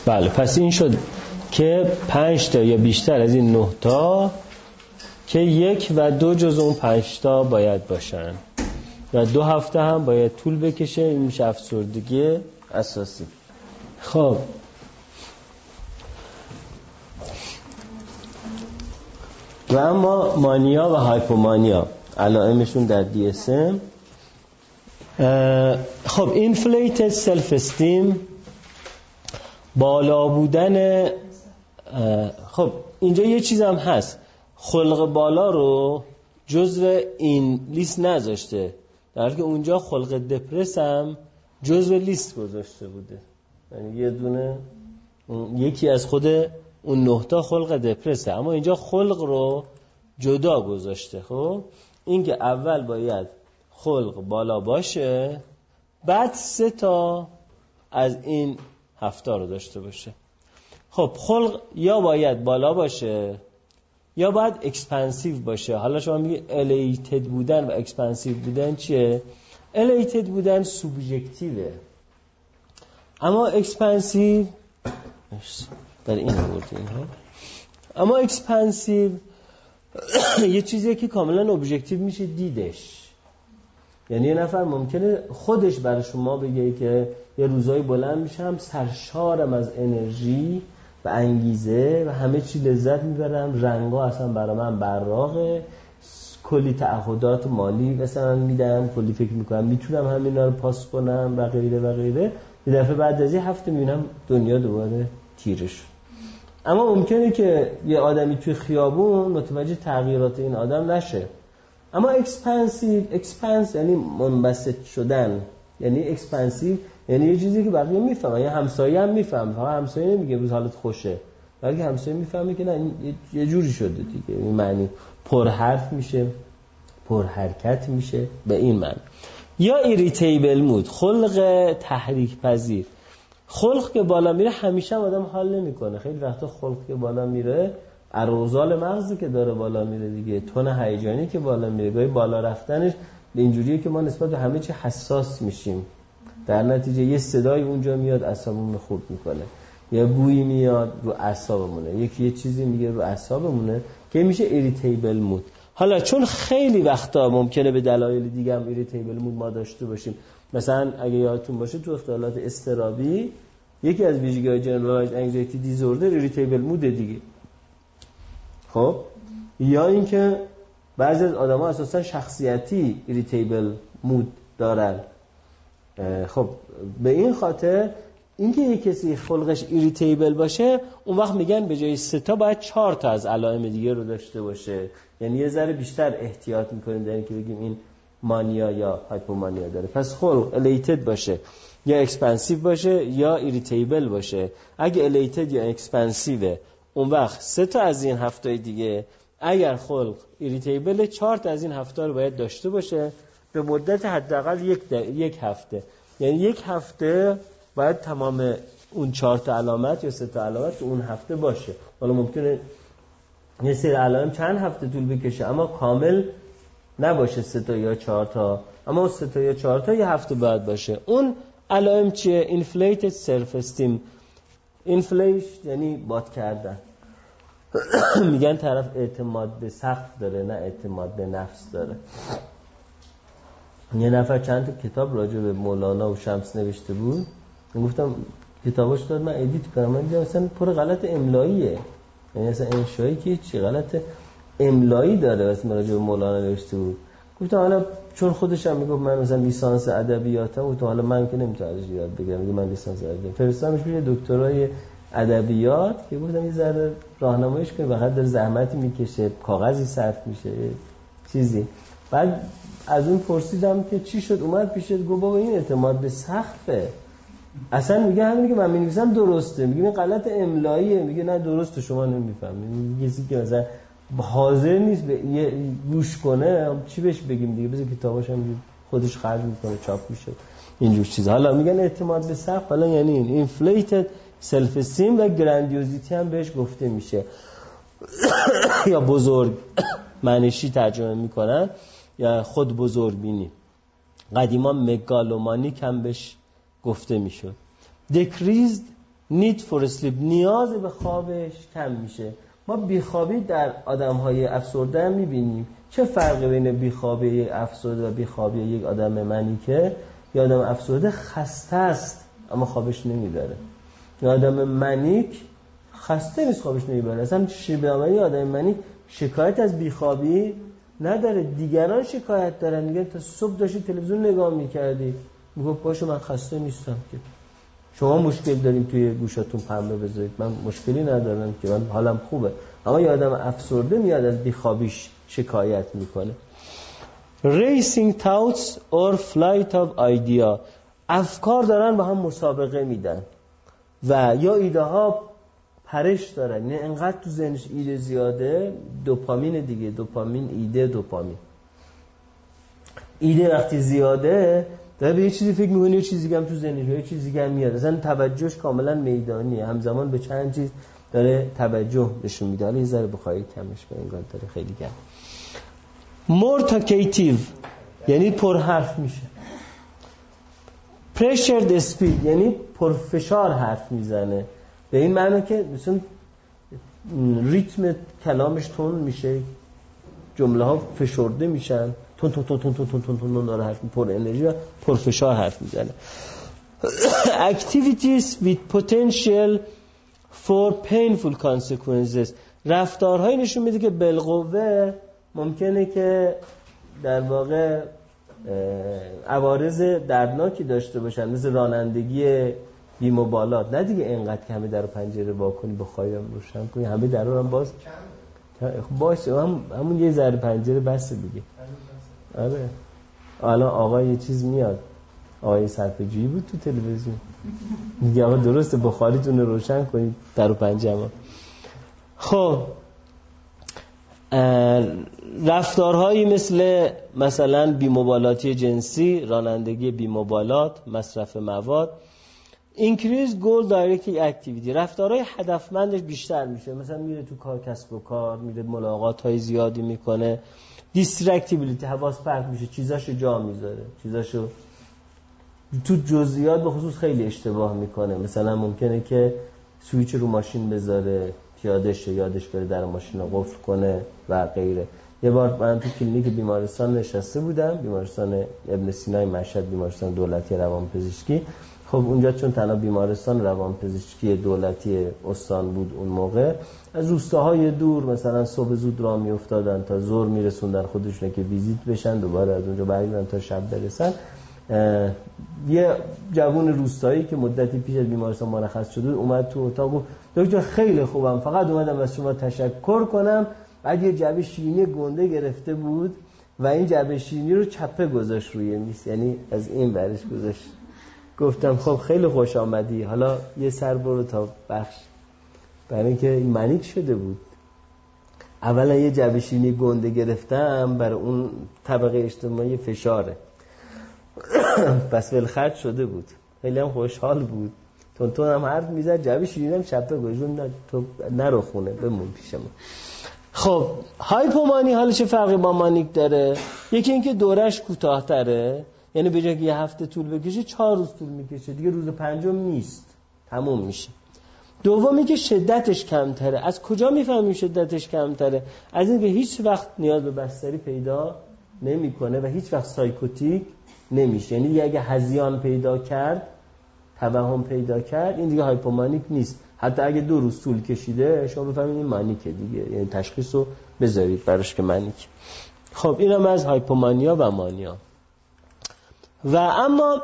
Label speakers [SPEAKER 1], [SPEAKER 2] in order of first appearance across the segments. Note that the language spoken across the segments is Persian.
[SPEAKER 1] بله، پس این شد که 5 تا یا بیشتر از این 9 تا که 1 و 2 جز اون 5 تا باید باشن و 2 هفته هم باید طول بکشه. این میشه افسردگی اساسی. خب و اما مانیا و هایپومانیا علائمشون در DSM. خب inflated self esteem، بالا بودن. خب اینجا یه چیز هم هست، خلق بالا رو جزو این لیست نذاشته، در حالی که اونجا خلق دپرس هم جزو لیست گذاشته بوده. یعنی یه دونه یکی از خود اون 9 تا خلق دپرسه، اما اینجا خلق رو جدا گذاشته. خب این که اول باید خلق بالا باشه، بعد 3 تا از این 7 تا رو داشته باشه. خب خلق یا باید بالا باشه یا باید اکسپنسیو باشه. حالا شما میگی الیتد بودن و اکسپنسیو بودن چیه؟ الیتد بودن سوبژکتیوه، اما اکسپنسیو در این بردیم. اما اکسپنسیو یه چیزیه که کاملا ابژکتیو میشه دیدش. یعنی یه نفر ممکنه خودش برای شما بگه که یه روزایی بلند میشم سرشارم از انرژی و انگیزه و همه چی لذت میبرم، رنگا اصلا برای من براقه، کلی تعهدات مالی مثلا میدم، کلی فکر میکنم میتونم همینا رو پاس کنم و غیره و غیره. یه دفعه بعد از یه هفته میبینم دنیا دوباره تیره شد. اما ممکنه که یه آدمی توی خیابون متوجه تغییرات این آدم نشه. اما اکسپنس یعنی منبسط شدن، یعنی اکسپنسیو یعنی یه چیزی که بقیه میفهمن، یا همسایه هم میفهمه، فقط همسایه نمیگه روز حالت خوشه، بلکه همسایه میفهمه که نه این یه جوری شده دیگه. این معنی پر حرف میشه، پر حرکت میشه به این معنی. یا ایریتیبل مود، خلق تحریک پذیر. خلق که بالا میره همیشه آدم حال نمیکنه. خیلی وقتا خلق که بالا میره اروزال مغزی که داره بالا میره دیگه، تون هیجانی که بالا میره، گاهی بالا رفتنش به اینجوریه که ما نسبت به همه چی حساس میشیم. در نتیجه یه صدای اونجا میاد اعصابمون خورد میکنه، یه بویی میاد رو اعصابمونه، یه چیزی میگه رو اعصابمونه که میشه ایریتیبل مود. حالا چون خیلی وقتا ممکنه به دلایل دیگه هم ایریتیبل مود ما داشته باشیم، مثلا اگه یادتون باشه تو اختلالات اضطرابی یکی از ویژگی‌های جنرالایزد انگزایتی دیزوردر ایریتیبل موده دیگه. خب یا اینکه بعضی از آدم‌ها اساسا شخصیتی ایریتیبل مود دارن. خب به این خاطر اینکه یک کسی خلقش ایریتیبل باشه، اون وقت میگن به جای 3 تا باید 4 تا از علائم دیگه رو داشته باشه. یعنی یه ذره بیشتر احتیاط میکنیم در اینکه بگیم این مانیا یا هایپومانیا داره. پس خلق الیتد باشه یا اکسپنسیو باشه یا ایریتیبل باشه. اگه الیتد یا اکسپنسیوه اون وقت 3 تا از این 7 تای دیگه، اگر خلق ایریتیبل 4 تا از این 7 تا رو باید داشته باشه به مدت حداقل یک هفته. یعنی یک هفته باید تمام اون 4 تا علامت یا 3 تا علامت تو اون هفته باشه. حالا ممکنه یه سری علائم چند هفته طول بکشه اما کامل نباشه 3 تا یا 4 تا، اما 3 تا یا 4 تا یه هفته باید باشه. اون علائم چیه؟ inflated self esteem. inflation یعنی باد کردن. میگن طرف اعتماد به سقف داره نه اعتماد به نفس داره. یه نفر چند تا کتاب راجع به مولانا و شمس نوشته بود، من گفتم کتاباش داد من ادیت کنم، من دیدم مثلا پر غلط املاییه. یعنی مثلا انشایی که چی غلط املایی داره واسه راجع به مولانا نوشته بود. گفتم حالا چون خودش هم میگفت من مثلا لیسانس ادبیاتم، گفتم حالا من که نمیتونم ازش یاد بگیرم، میگه من لیسانس ادبیات فرستادمش میشه دکترای ادبیات که گفتم یه ذره راهنماییش کنه، واقعا داره زحمتی میکشه، کاغذی صرف میشه چیزی. بعد از اون پرسیدم که چی شد، اومد پیشت گفت بابا این اعتماد به سقفه، اصلا میگه همینی که من می‌نویسم درسته، میگه این غلط املاییه، میگه نه درسته شما نمیفهمید. کسی که مثلا حاضر نیست به گوش کنه چی بهش بگیم دیگه، بذار کتاباش هم خودش خرج میکنه چاپ میشه اینجور چیزا. حالا میگن اعتماد به سقف، حالا یعنی این inflated self esteem و grandiosity هم بهش گفته میشه یا بزرگ منشی ترجمه میکنن یا خود بزرگ بینی. قدیما مگالومانیک هم بهش گفته میشد. decreased need for sleep، نیاز به خوابش کم میشه. ما بیخوابی در آدم‌های افسرده هم می‌بینیم. چه فرقی بین بیخوابی یک افسرده و بیخوابی یک آدم منیکه؟ یه آدم افسرده خسته است اما خوابش نمیبره. یه آدم منیک خسته نیست خوابش نمیبره. اصلا شیبه‌آوری آدم منیک شکایت از بیخوابی نداره. دیگران شکایت دارن، میگن تا صبح داشتی تلویزیون نگاه می‌کردی. میگه باشه من خسته نیستم که. شما مشکل دارین توی گوشاتون پنبه بذارید، من مشکلی ندارم که من حالم خوبه. اما یه آدم افسرده میاد از بیخوابیش شکایت میکنه. racing thoughts or flight of idea، افکار دارن با هم مسابقه میدن و یا ایده ها پرش دارن، یعنی انقدر تو ذهنش ایده زیاده، دوپامین دیگه، دوپامین ایده، دوپامین ایده وقتی زیاده داره به یه چیزی فکر میکنه، یه چیزی هم تو ذهنش، یه چیزی هم میاد، اصلا توجهش کاملا میدانیه، همزمان به چند چیز داره توجه نشون میده. حالا یه ذره بخواهی کمش کنه، انگار داره خیلی گرم. more talkative یعنی پر حرف میشه. pressured speed یعنی پرفشار حرف میزنه، به این معنی که مثلا ریتم کلامش تون میشه، جمله ها فشرده میشن، تون تون تون تون تون تون تون داره حرف، پر انرژی و پرفشار حرف میزنه. activities with potential for painful consequences، رفتارهایی نشون میده که بالقوه ممکنه که در واقع عوارض دردناکی داشته باشن، مثل رانندگی بی‌مبالات. نه دیگه اینقدر که همه در و پنجره وا کنی، بخوایم روشن کنی، همه درا هم باز باشه، همون یه ذره پنجره بسه دیگه. آره الان آقا یه چیز میاد، آقای صرفه‌جویی بود تو تلویزیون میگه آقا درسته بخاریتون رو روشن کنید در و پنجره. خب رفتارهایی مثلا بی‌مبالاتی جنسی، رانندگی بی‌مبالات، مصرف مواد. increase goal directed activity، رفتارهای هدفمندش بیشتر میشه، مثلا میره تو کار، کسب و کار میره، ملاقات‌های زیادی میکنه. distractibility، حواس پرت میشه، چیزاشو جا میذاره، چیزاشو تو جزئیات به خصوص خیلی اشتباه میکنه. مثلا ممکنه که سویچ رو ماشین بذاره، یادش بره در ماشین رو قفل کنه و غیره. یه بار من تو کلینیک بیمارستان نشسته بودم، بیمارستان ابن سینا مشهد، بیمارستان دولتی روانپزشکی. خب اونجا چون تنها بیمارستان روانپزشکی دولتی استان بود اون موقع، از روستاهای دور مثلا صبح زود راه میافتادن تا ظهر میرسوندن خودشون که ویزیت بشن، دوباره از اونجا برگردن تا شب برسن. یه جوون روستایی که مدتی پیش از بیمارستان مرخص شده بود اومد تو اتاق و دکتر خیلی خوبم، فقط اومدم از شما تشکر کنم. بعد یه جعبه شیرینی گنده گرفته بود و این جعبه شیرینی رو چپه گذاشت روی میز، یعنی از این برش گذاشت. گفتم خب خیلی خوش آمدی، حالا یه سر برو تا بخش، برای اینکه این منیک شده بود. اولا یه جعبه شیرینی گنده گرفتم، برای اون طبقه اجتماعی فشاره. پس ولخرج شده بود، خیلی هم خوشحال بود، تون هم حرف میزد، جعبه شیرینی هم چپه گذاشت، تو نرو خونه بمون پیش ما. خب هایپومانی حالا چه فرقی با مانیک داره؟ یکی اینکه دورش کوتاه‌تره، یعنی به جای که یه هفته طول بکشه 4 روز طول میکشه، دیگه روز پنجم نیست، تموم میشه. دومی که شدتش کمتره. از کجا میفهمیم شدتش کمتره؟ از اینکه هیچ وقت نیاز به بستری پیدا نمیکنه و هیچ وقت سایکوتیک نمیشه. یعنی دیگه اگه هذیان پیدا کرد، توهم پیدا کرد، این دیگه هایپومانیک نیست. حتی اگه 2 روز طول کشیده شما بفهمید این مانیکه دیگه، یعنی تشخیص رو بذارید براش که مانیک. خب اینم از هایپومانیا و مانیا. و اما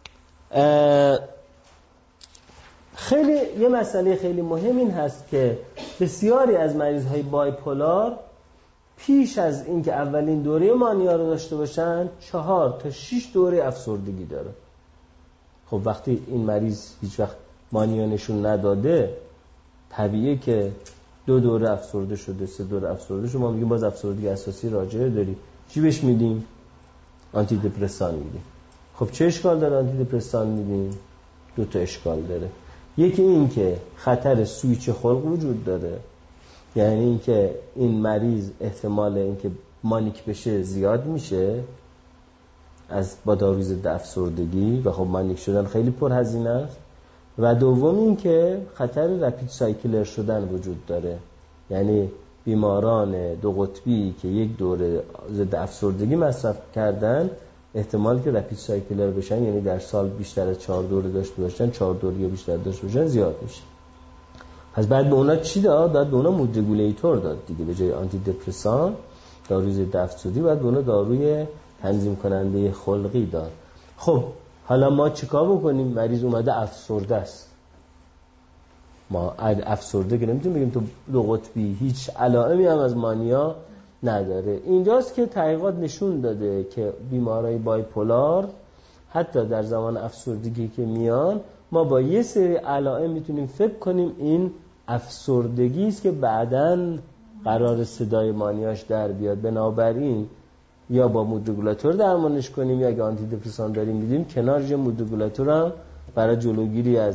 [SPEAKER 1] خیلی یه مسئله خیلی مهم این هست که بسیاری از مریض‌های بایپولار پیش از اینکه اولین دوره مانیا رو داشته باشن 4 تا 6 دوره افسردگی داره. خب وقتی این مریض هیچ وقت مانیا نشون نداده، طبیعیه که 2 دوره افسرده شده، 3 دوره افسرده شده، ما میگیم باز افسردگی اساسی راجعه داری، چی بهش میدیم؟ آنتی دپرسان میدیم. خب چه اشکال داره آنتی دپرسان میدیم؟ 2 تا اشکال داره. یکی این که خطر سویچ خلق وجود داره، یعنی این که این مریض احتمال اینکه مانیک بشه زیاد میشه با داروی ضد افسردگی و خب مانیک شدن خیلی پرهزینه است. و دوم این که خطر رپید سایکلر شدن وجود داره، یعنی بیماران دو قطبی که یک دوره ضد افسردگی مصرف کردن احتمال که رپید سایکلر بشن، یعنی در سال بیشتر از 4 دوره داشته باشن، 4 دوره یا بیشتر داشته باشن، زیاد میشه. پس بعد به اونا چی داد؟ بعد به اونا مود رگولیتور داد دیگه، به جای آنتی دپرسان داروی ضد افسردگی بعد به اونا داروی تنظیم کننده خلقی داد. خب حالا ما چیکار بکنیم؟ مریض اومده افسرده است، ما افسرده که نمیتونیم بگیم تو دو قطبی، هیچ علائمی هم از مانیا نداره. اینجاست که تحقیقات نشون داده که بیمارای بایپولار حتی در زمان افسردگی که میان، ما با یه سری علائم میتونیم فکر کنیم این افسردگی است که بعداً قرار صدای مانیاش در بیاد. بنابراین یا با مود رگولاتور درمانش کنیم یا اگه آنتی دپرسان داریم میدیم کنارش مود رگولاتور هم برای جلوگیری از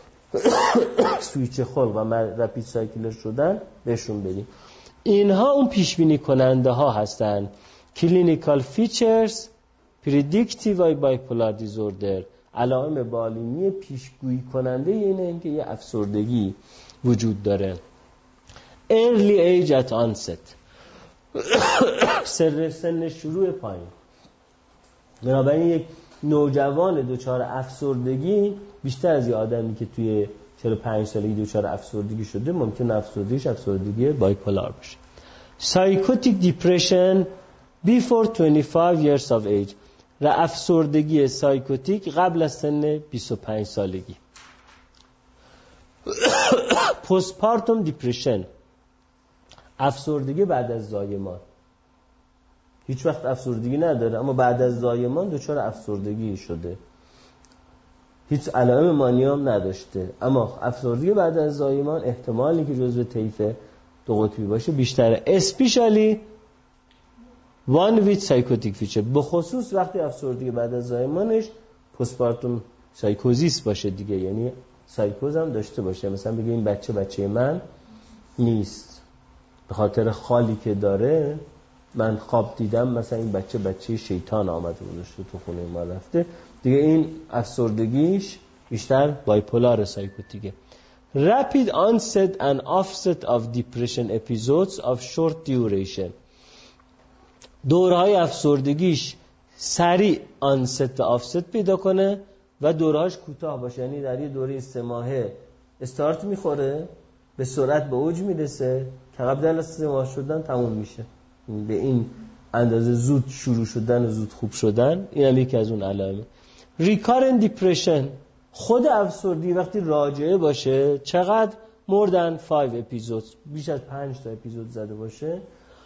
[SPEAKER 1] سویچ خلق و رپید سایکلر شدن بهشون بدیم. اینها اون پیش بینی کننده ها هستن. کلینیکال فیچرز پردیکتیو بایپولار دیزوردر، علائم بالینی پیشگویی کننده اینه که یه افسردگی وجود داره. early age at onset، سن شروع پایین. بنابراین یک نوجوان دوچار افسردگی بیشتر از یه آدمی که توی 45 سالگی دوچار افسردگی شده ممکن افسردگیش افسردگی بایپولار باشه. سایکوتیک دیپرشن before 25 years of age، افسردگی سایکوتیک قبل از سن 25 سالگی. پستپارتوم دیپرشن، افسردگی بعد از زایمان. هیچ وقت افسردگی نداره اما بعد از زایمان دچار افسردگی شده، هیچ علائم مانیا هم نداشته، اما افسردگی بعد از زایمان احتمالی که جزو طیف دو قطبی باشه بیشتره. اسپیشالی وان ویت سایکوتیک فیچر، به خصوص وقتی افسردگی بعد از زایمانش پستپارتوم سایکوزیس باشه دیگه، یعنی سایکوز هم داشته باشه. مثلا بگه این بچه من نیست، به خاطر خالی که داره من خواب دیدم مثلا این بچه شیطان آمده بودشته تو خونه ما رفته دیگه، این افسردگیش بیشتر بایپولار سایکوتیکه. Rapid onset and offset of depression episodes of short duration، دورهای افسردگیش سریع آنست و آفست پیدا کنه و دورهاش کوتاه باشه، یعنی در یه دوره 3 ماهه استارت میخوره به سرعت به اوج میرسه که قبل از 3 ماه شدن تموم میشه. به این اندازه زود شروع شدن و زود خوب شدن، این هم یکی از اون علائمه. ریکارنت دیپرشن، خود افسردگی وقتی راجعه باشه چقدر more than 5 episodes، بیش از 5 تا اپیزود زده باشه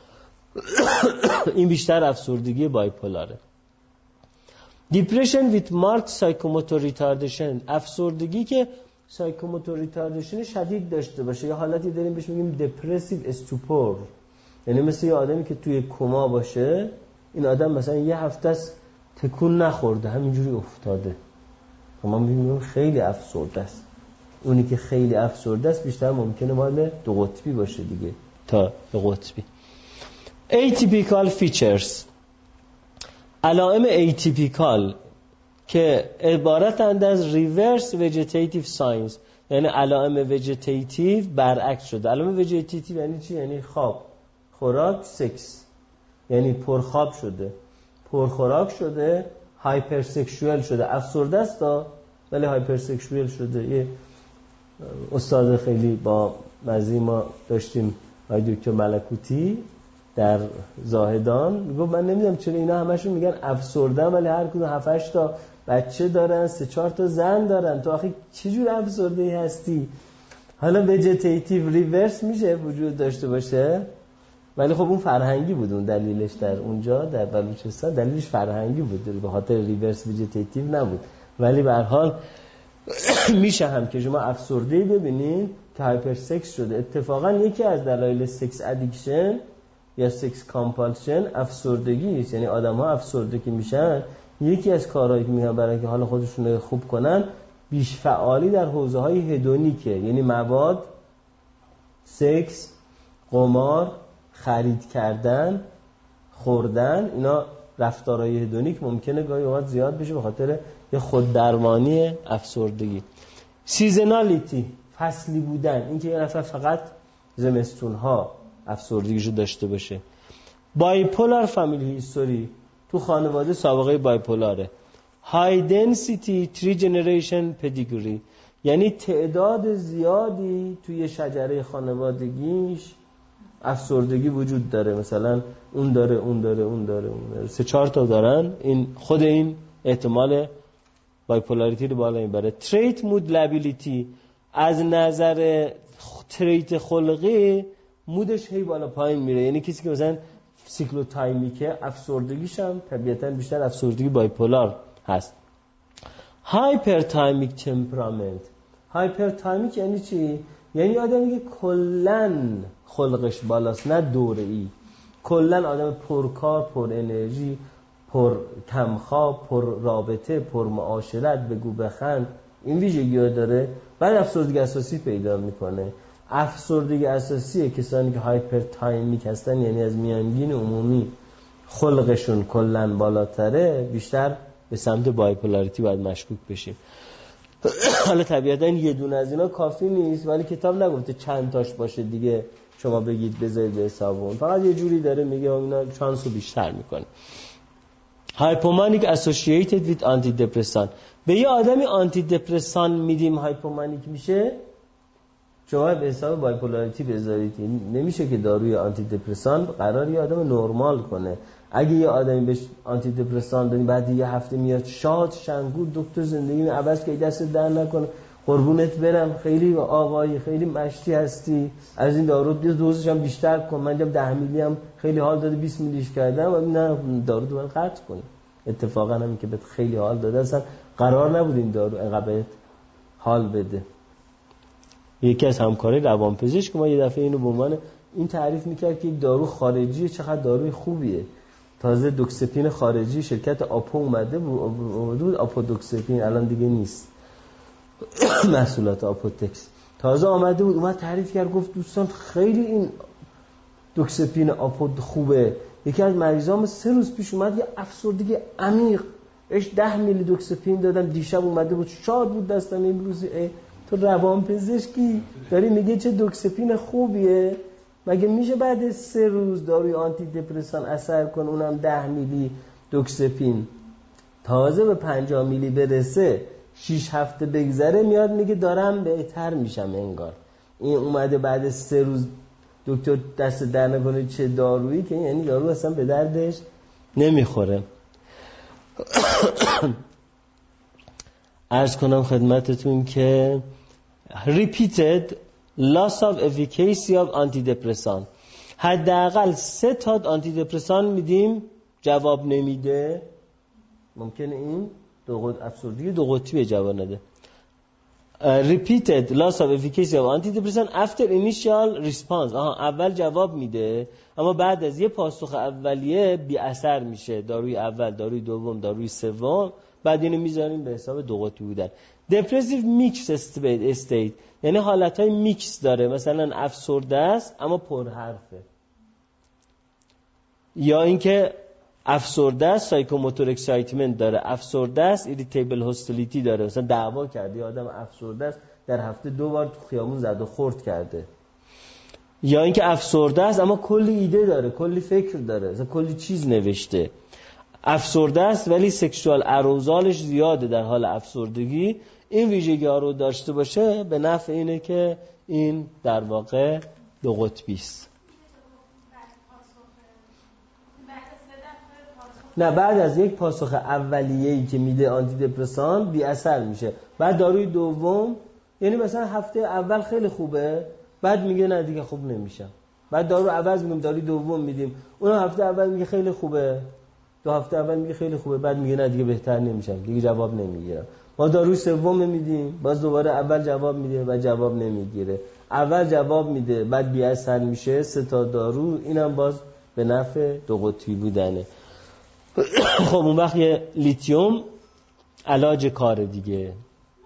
[SPEAKER 1] این بیشتر افسردگی بایپولاره. دیپرشن with marked psychomotor retardation، افسردگی که سایکوموتور ریتاردیشن شدید داشته باشه، یا حالتی داریم بهش میگیم دپرسیو استوپور، یعنی مثل یه آدمی که توی کما باشه، این آدم مثلا یه هفته است تکون نخورده همینجوری افتاده، ما میگیم خیلی افسرده است. اونی که خیلی افسرده است بیشتر ممکنه مال دو قطبی باشه دیگه تا دو قطبی. ایتیپیکال فیچرز، علائم ایتیپیکال که عبارتند از ریورس ویژیتیتیو ساینز، یعنی علائم ویژیتیتیو برعکس شده. علائم ویژیتیتیو یعنی چی؟ یعنی خواب، خوراک، سکس، یعنی پرخواب شده، پرخوراک شده، هایپرسکشوال شده، افسرده است ولی هایپرسکشوال شده. یه استاد خیلی با مزه ما داشتیم، آقای دکتر ملکوتی در زاهدان، میگه من نمیدونم چرا اینا همشون میگن افسردن ولی هر کدوم 7-8 تا بچه دارن، 3-4 تا زن دارن، تو آخه چجور افسرده‌ای هستی؟ حالا ویژیتیتیو ریورس میشه وجود داشته باشه، ولی خب اون فرهنگی بود، اون دلیلش در اونجا در بلوچستان دلیلش فرهنگی بود، به خاطر ریورس ویژیتیتیو نبود. ولی به هر حال میشه هم که شما افسرده‌ای ببینید که هایپر سکس شده. اتفاقا یکی از دلایل سکس ادیکشن یا سکس کامپالشن افسردگی است، یعنی آدم‌ها افسرده که میشن یکی از کارهایی که میکنن برای که حال خودشون رو خوب کنن بیش فعالی در حوزه‌های هدونیکه، یعنی مواد، سکس، قمار، خرید کردن، خوردن، اینا رفتارهای هدونیک ممکنه گاهی اوقات زیاد بشه به خاطر یه خوددرمانی افسردگی. سیزنالیتی، فصلی بودن، اینکه یه نفر فقط زمستونها افسردگیشو داشته باشه. بایپولار فامیلی هیستوری، تو خانواده سابقه بایپولاره. های دنسیتی تری جنریشن پدیگری، یعنی تعداد زیادی توی شجره خانوادگیش افسردگی وجود داره، مثلا اون داره 3-4 تا دارن، این خود این احتمال بایپولاریتی رو بالا میبره. تریت مود لابیلیتی، از نظر تریت خلقی مودش هی بالا پایین میره، یعنی کسی که مثلا سیکلوتایمیکه افسردگیش هم طبیعتاً بیشتر افسردگی بایپولار هست. هایپرتایمیک تمپرامنت، هایپرتایمیک یعنی چی؟ یعنی آدمی که کلن خلقش بالاست، نه دوره‌ای، کلن آدم پرکار، پر انرژی، پر کمخواب، پر رابطه، پر معاشرت، بگو بخند، این ویژگی‌ها داره. بعد افسردگی اساسی پیدا میکنه. افسردگی اساسی کسانی که هایپرتایمیک هستن، یعنی از میانگین عمومی خلقشون کلن بالاتره، بیشتر به سمت بایپولاریتی باید مشکوک بشیم. حالا طبیعتا یه دونه از اینا کافی نیست، ولی کتاب نگفته چند تاش باشه دیگه شما بگید بذارید به حساب اون، فقط یه جوری داره میگه اینا شانسو بیشتر میکنه. هایپومانیک اسوسییتد ویت آنتی دپرسان، به یه آدمی آنتی دپرسان میدیم هایپومانیک میشه، شما به حساب بایپولاریتی بذارید. نمیشه که داروی آنتی دپرسان قرار یه آدم نرمال کنه. اگه یه آدمی بهش آنتی دپرسان بدیم بعد یه هفته میاد شاد شنگول، دکتر زندگی عوض که دست در نکنه، قربونت برم، خیلی آقایی، خیلی مشتی هستی، از این دارو دوزش هم بیشتر کن، من جام 10 میلی هم خیلی حال داده 20 میلیش کردم، نه دارو دوباره قطع کن. اتفاقا هم که بهت خیلی حال داده، اصلا قرار نبود این دارو انقدر بهت حال بده. یکی از همکارای روانپزشک ما یه دفعه اینو به عنوان این تعریف میکرد که دارو خارجی چقدر داروی خوبیه. تازه دوکسپین خارجی شرکت آپو اومده بود، آپودوکسپین الان دیگه نیست، محصولات آپوتکس تازه آمده بود، اومد تعریف کرد، گفت دوستان خیلی این دوکسپین آپو خوبه. یکی از مریضام 3 روز پیش اومد یه افسردگی عمیق، اش 10 میلی دوکسپین دادم، دیشب اومده بود شاد بود دستم، امروز تو روانپزشکی داری میگه چه دوکسپین خوبیه؟ مگه میشه بعد 3 روز داروی آنتی دپرسان اثر کن، اونم 10 میلی دوکسپین، تازه به 50 میلی برسه 6 هفته بگذره میاد میگه دارم بهتر میشم انگار. این اومده بعد 3 روز دکتر دست در نکنه چه دارویی، که یعنی دارو اصلا به دردش نمیخوره. عرض کنم خدمتتون که repeated loss of efficacy of antidepressant، حداقل 3 تا آنتی دپرسان میدیم جواب نمیده، ممکنه این افسردگی 2 قطبی به جواب نده. repeated loss of efficacy of antidepressant after initial response، اول جواب میده اما بعد از یه پاسخ اولیه بی اثر میشه، داروی اول، داروی دوم، داروی سوم، بعد اینو میذاریم به حساب 2 قطبی بودن. depressive mixed state، یعنی حالتهای میکس داره، مثلا افسرده است اما پرحرفه، یا اینکه افسرده است سایکوموتور اکسایتمنت داره، افسرده است ایریتیبل هاستیلیتی داره، مثلا دعوا کرده یا آدم افسرده است در هفته 2 بار تو خیابون زد و خورد کرده، یا اینکه افسرده است اما کلی ایده داره، کلی فکر داره، مثلا کلی چیز نوشته. افسرده است ولی سکشوال اروزالش زیاده در حال افسردگی. این ویژگی ها رو داشته باشه به نفع اینه که این در واقع 2 قطبی است. نه، بعد از یک پاسخ اولیه‌ای که میده آنتی دپرسان بی اثر میشه، بعد داروی دوم، یعنی مثلا هفته اول خیلی خوبه، بعد میگه نه دیگه خوب نمیشم، بعد دارو عوض میگیم داروی دوم میدیم، اون هفته اول میگه خیلی خوبه، 2 هفته اول میگه خیلی خوبه، بعد میگه نه دیگه بهتر نمیشم، دیگه جواب نمیگیرم. ما داروی سوم میدیم، باز دوباره اول جواب میده بعد جواب نمیگیره، اول جواب میده بعد بی اثر میشه. 3 تا دارو، اینم باز به نفع 2 قطبی بودنه. خب اون وقت یه لیتیوم علاج کار دیگه.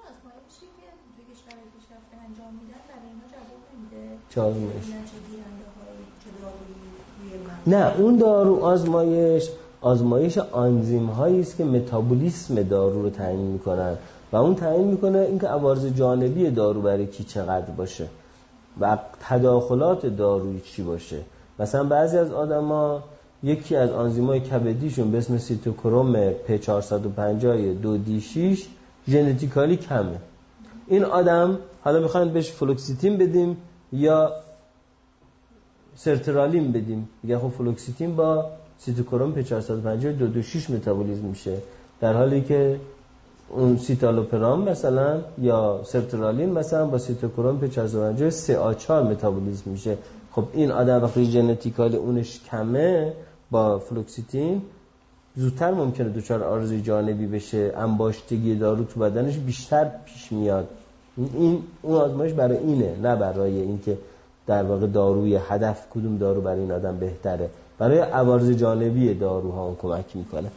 [SPEAKER 1] نه، اون دارو آزمایش آنزیم هایی است که متابولیسم دارو رو تعیین میکنن. و اون تعیین میکنه اینکه عوارض جانبی دارو برای کی چقدر باشه و تداخلات دارویی چی باشه. مثلا بعضی از آدما یکی از آنزیمای کبدیشون به اسم سیتوکروم P450 2D6 ژنتیکالی کمه. این آدم حالا میخواین بهش فلوکسیتین بدیم یا سرترالین بدیم، میگه خب فلوکسیتین با سیتوکروم P450 2D6 متابولیزم میشه، در حالی که اون سیتالوپرام مثلا یا سرترالین مثلا با سیتوکروم P450 3A4 متابولیزم میشه. خب این آدم وقتی ژنتیکال اونش کمه با فلوکسیتین زودتر ممکنه دچار عارض جانبی بشه، انباشتگی دارو تو بدنش بیشتر پیش میاد. این اون آزمایش برای اینه، نه برای اینکه در واقع داروی هدف کدوم دارو برای این آدم بهتره، برای عوارض جانبی داروها اون کمک میکنه.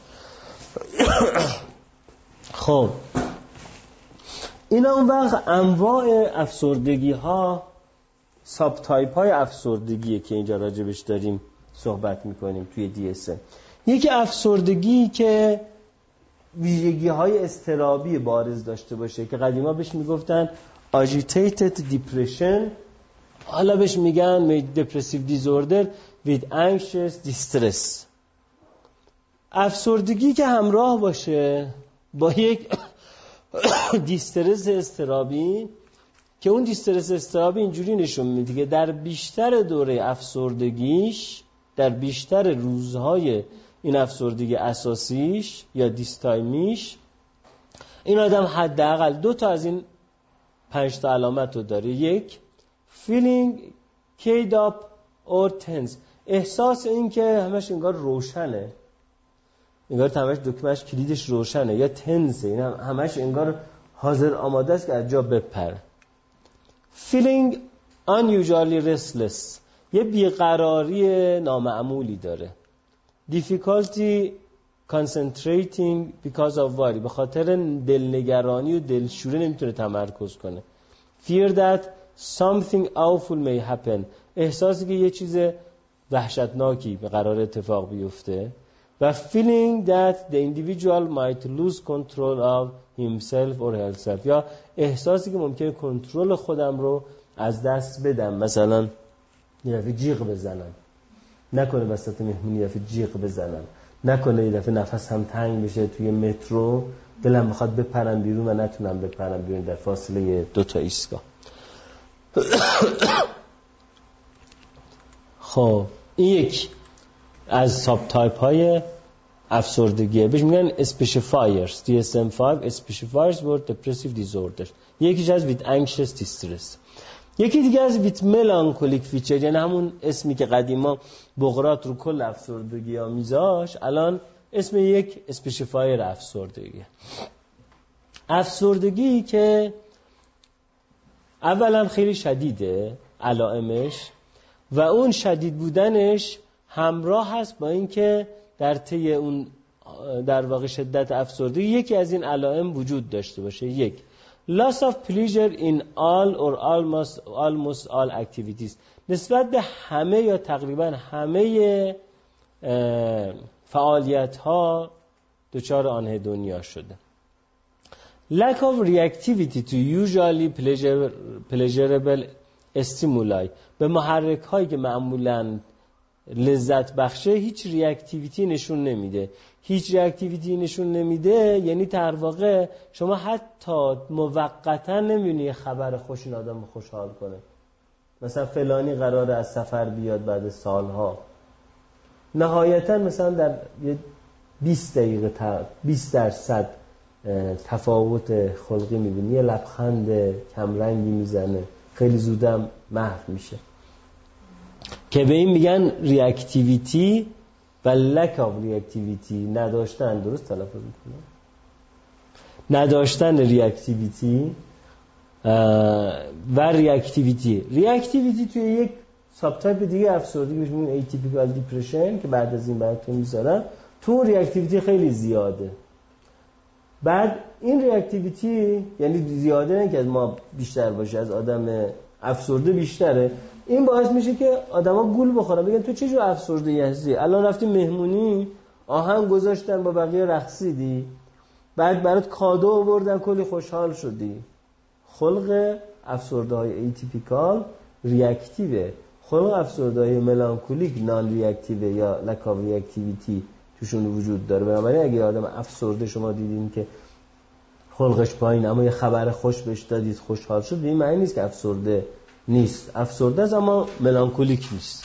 [SPEAKER 1] خب اینا اون وقت انواع افسردگی ها، ساب تایپ های افسردگیه که اینجا راجبش داریم صحبت میکنیم توی DSM. یکی افسردگی که ویژگی های اضطرابی بارز داشته باشه که قدیما بهش میگفتن agitated depression، حالا بهش میگن depressive disorder with anxious distress. افسردگی که همراه باشه با یک دیسترس اضطرابی که اون دیسترس اضطرابی اینجوری نشون میده که در بیشتر دوره افسردگیش، در بیشتر روزهای این افسردگی اساسیش یا دیستایمیش، این آدم حداقل 2 تا از این 5 تا علامت رو داره. یک، feeling keyed up or tense، احساس این که همش انگار روشنه، انگار همش دکمهش کلیدش روشنه، یا تنسه، این همش انگار حاضر آماده است که از جا بپره. feeling unusually restless، یه بیقراری نامعمولی داره. difficulty concentrating because of worry، به خاطر دلنگرانی و دلشوره نمیتونه تمرکز کنه. fear that something awful may happen، احساسی که یه چیز وحشتناکی به قرار اتفاق بیفته. و feeling that the individual might lose control of himself or herself، یا احساسی که ممکنه کنترل خودم رو از دست بدم، مثلا یه دفعه جیغ بزنم، نکنه وسط مهمونی یه دفعه جیغ بزنم، نکنه یه دفعه نفس هم تنگ بشه توی مترو، دلم میخواد بپرم بیرون و نتونم بپرم بیرون در فاصله 2 تا ایستگاه. خب این یک از ساب تایپ های افسردگیه، بهش میگن specifiers. DSM-5 specifiers for depressive disorder. یکیش از with anxious distress. یکی دیگه از with melancholic feature، یعنی همون اسمی که قدیما بقراط رو کل افسردگی ها میذاش، الان اسم یک specifier افسردگیه. افسردگی که اولا خیلی شدیده علائمش و اون شدید بودنش همراه هست با اینکه در طی اون در واقع شدت افسردگی یکی از این علائم وجود داشته باشه. یک، loss of pleasure in all or almost all activities، نسبت به همه یا تقریبا همه فعالیت ها دچار آنهدونیا شده. lack of reactivity to usually pleasurable stimuli، به محرک هایی که معمولاً لذت بخشه هیچ ریاکتیویتی نشون نمیده. هیچ ریاکتیویتی نشون نمیده یعنی در واقع شما حتی موقتا نمیبینی خبر خوش این آدم خوشحال کنه، مثلا فلانی قراره از سفر بیاد بعد سالها، نهایتا مثلا در 20 دقیقه 20% تفاوت خلقی میبینی، یه لبخند کمرنگی میزنه، خیلی زودم محو میشه، که به این میگن ریاکتیویتی و lack of reactivity، نداشتن، درست تلفظ میکنم، نداشتن ریاکتیویتی و ریاکتیویتی. ریاکتیویتی توی یک ساب تایپ دیگه افسردگی بهش میگن ایتیپیکال دیپرشن که بعد از این براتون میذارم، تو ریاکتیویتی خیلی زیاده. بعد این ریاکتیویتی یعنی زیاده نه که ما بیشتر باشه، از آدم افسرده بیشتره. این باعث میشه که آدما گول بخورن، بگن تو چه جور افسردگی هستی؟ الان رفتی مهمونی، آهنگ گذاشتن با بقیه رقصیدی، بعد برات کادو آوردن کلی خوشحال شدی. خلق افسرده‌های ایتیپیکال ریاکتیوه، خلق افسرده‌های ملانکولیک نان ریاکتیوه یا لک آف ریاکتیویتی توشون وجود داره. بنابراین اگه آدم افسرده شما دیدین که خلقش پایین اما یه خبر خوش بهش دادید خوشحال شد، این معنی نیست که افسرده نیست. افسرده است اما ملانکولیک نیست.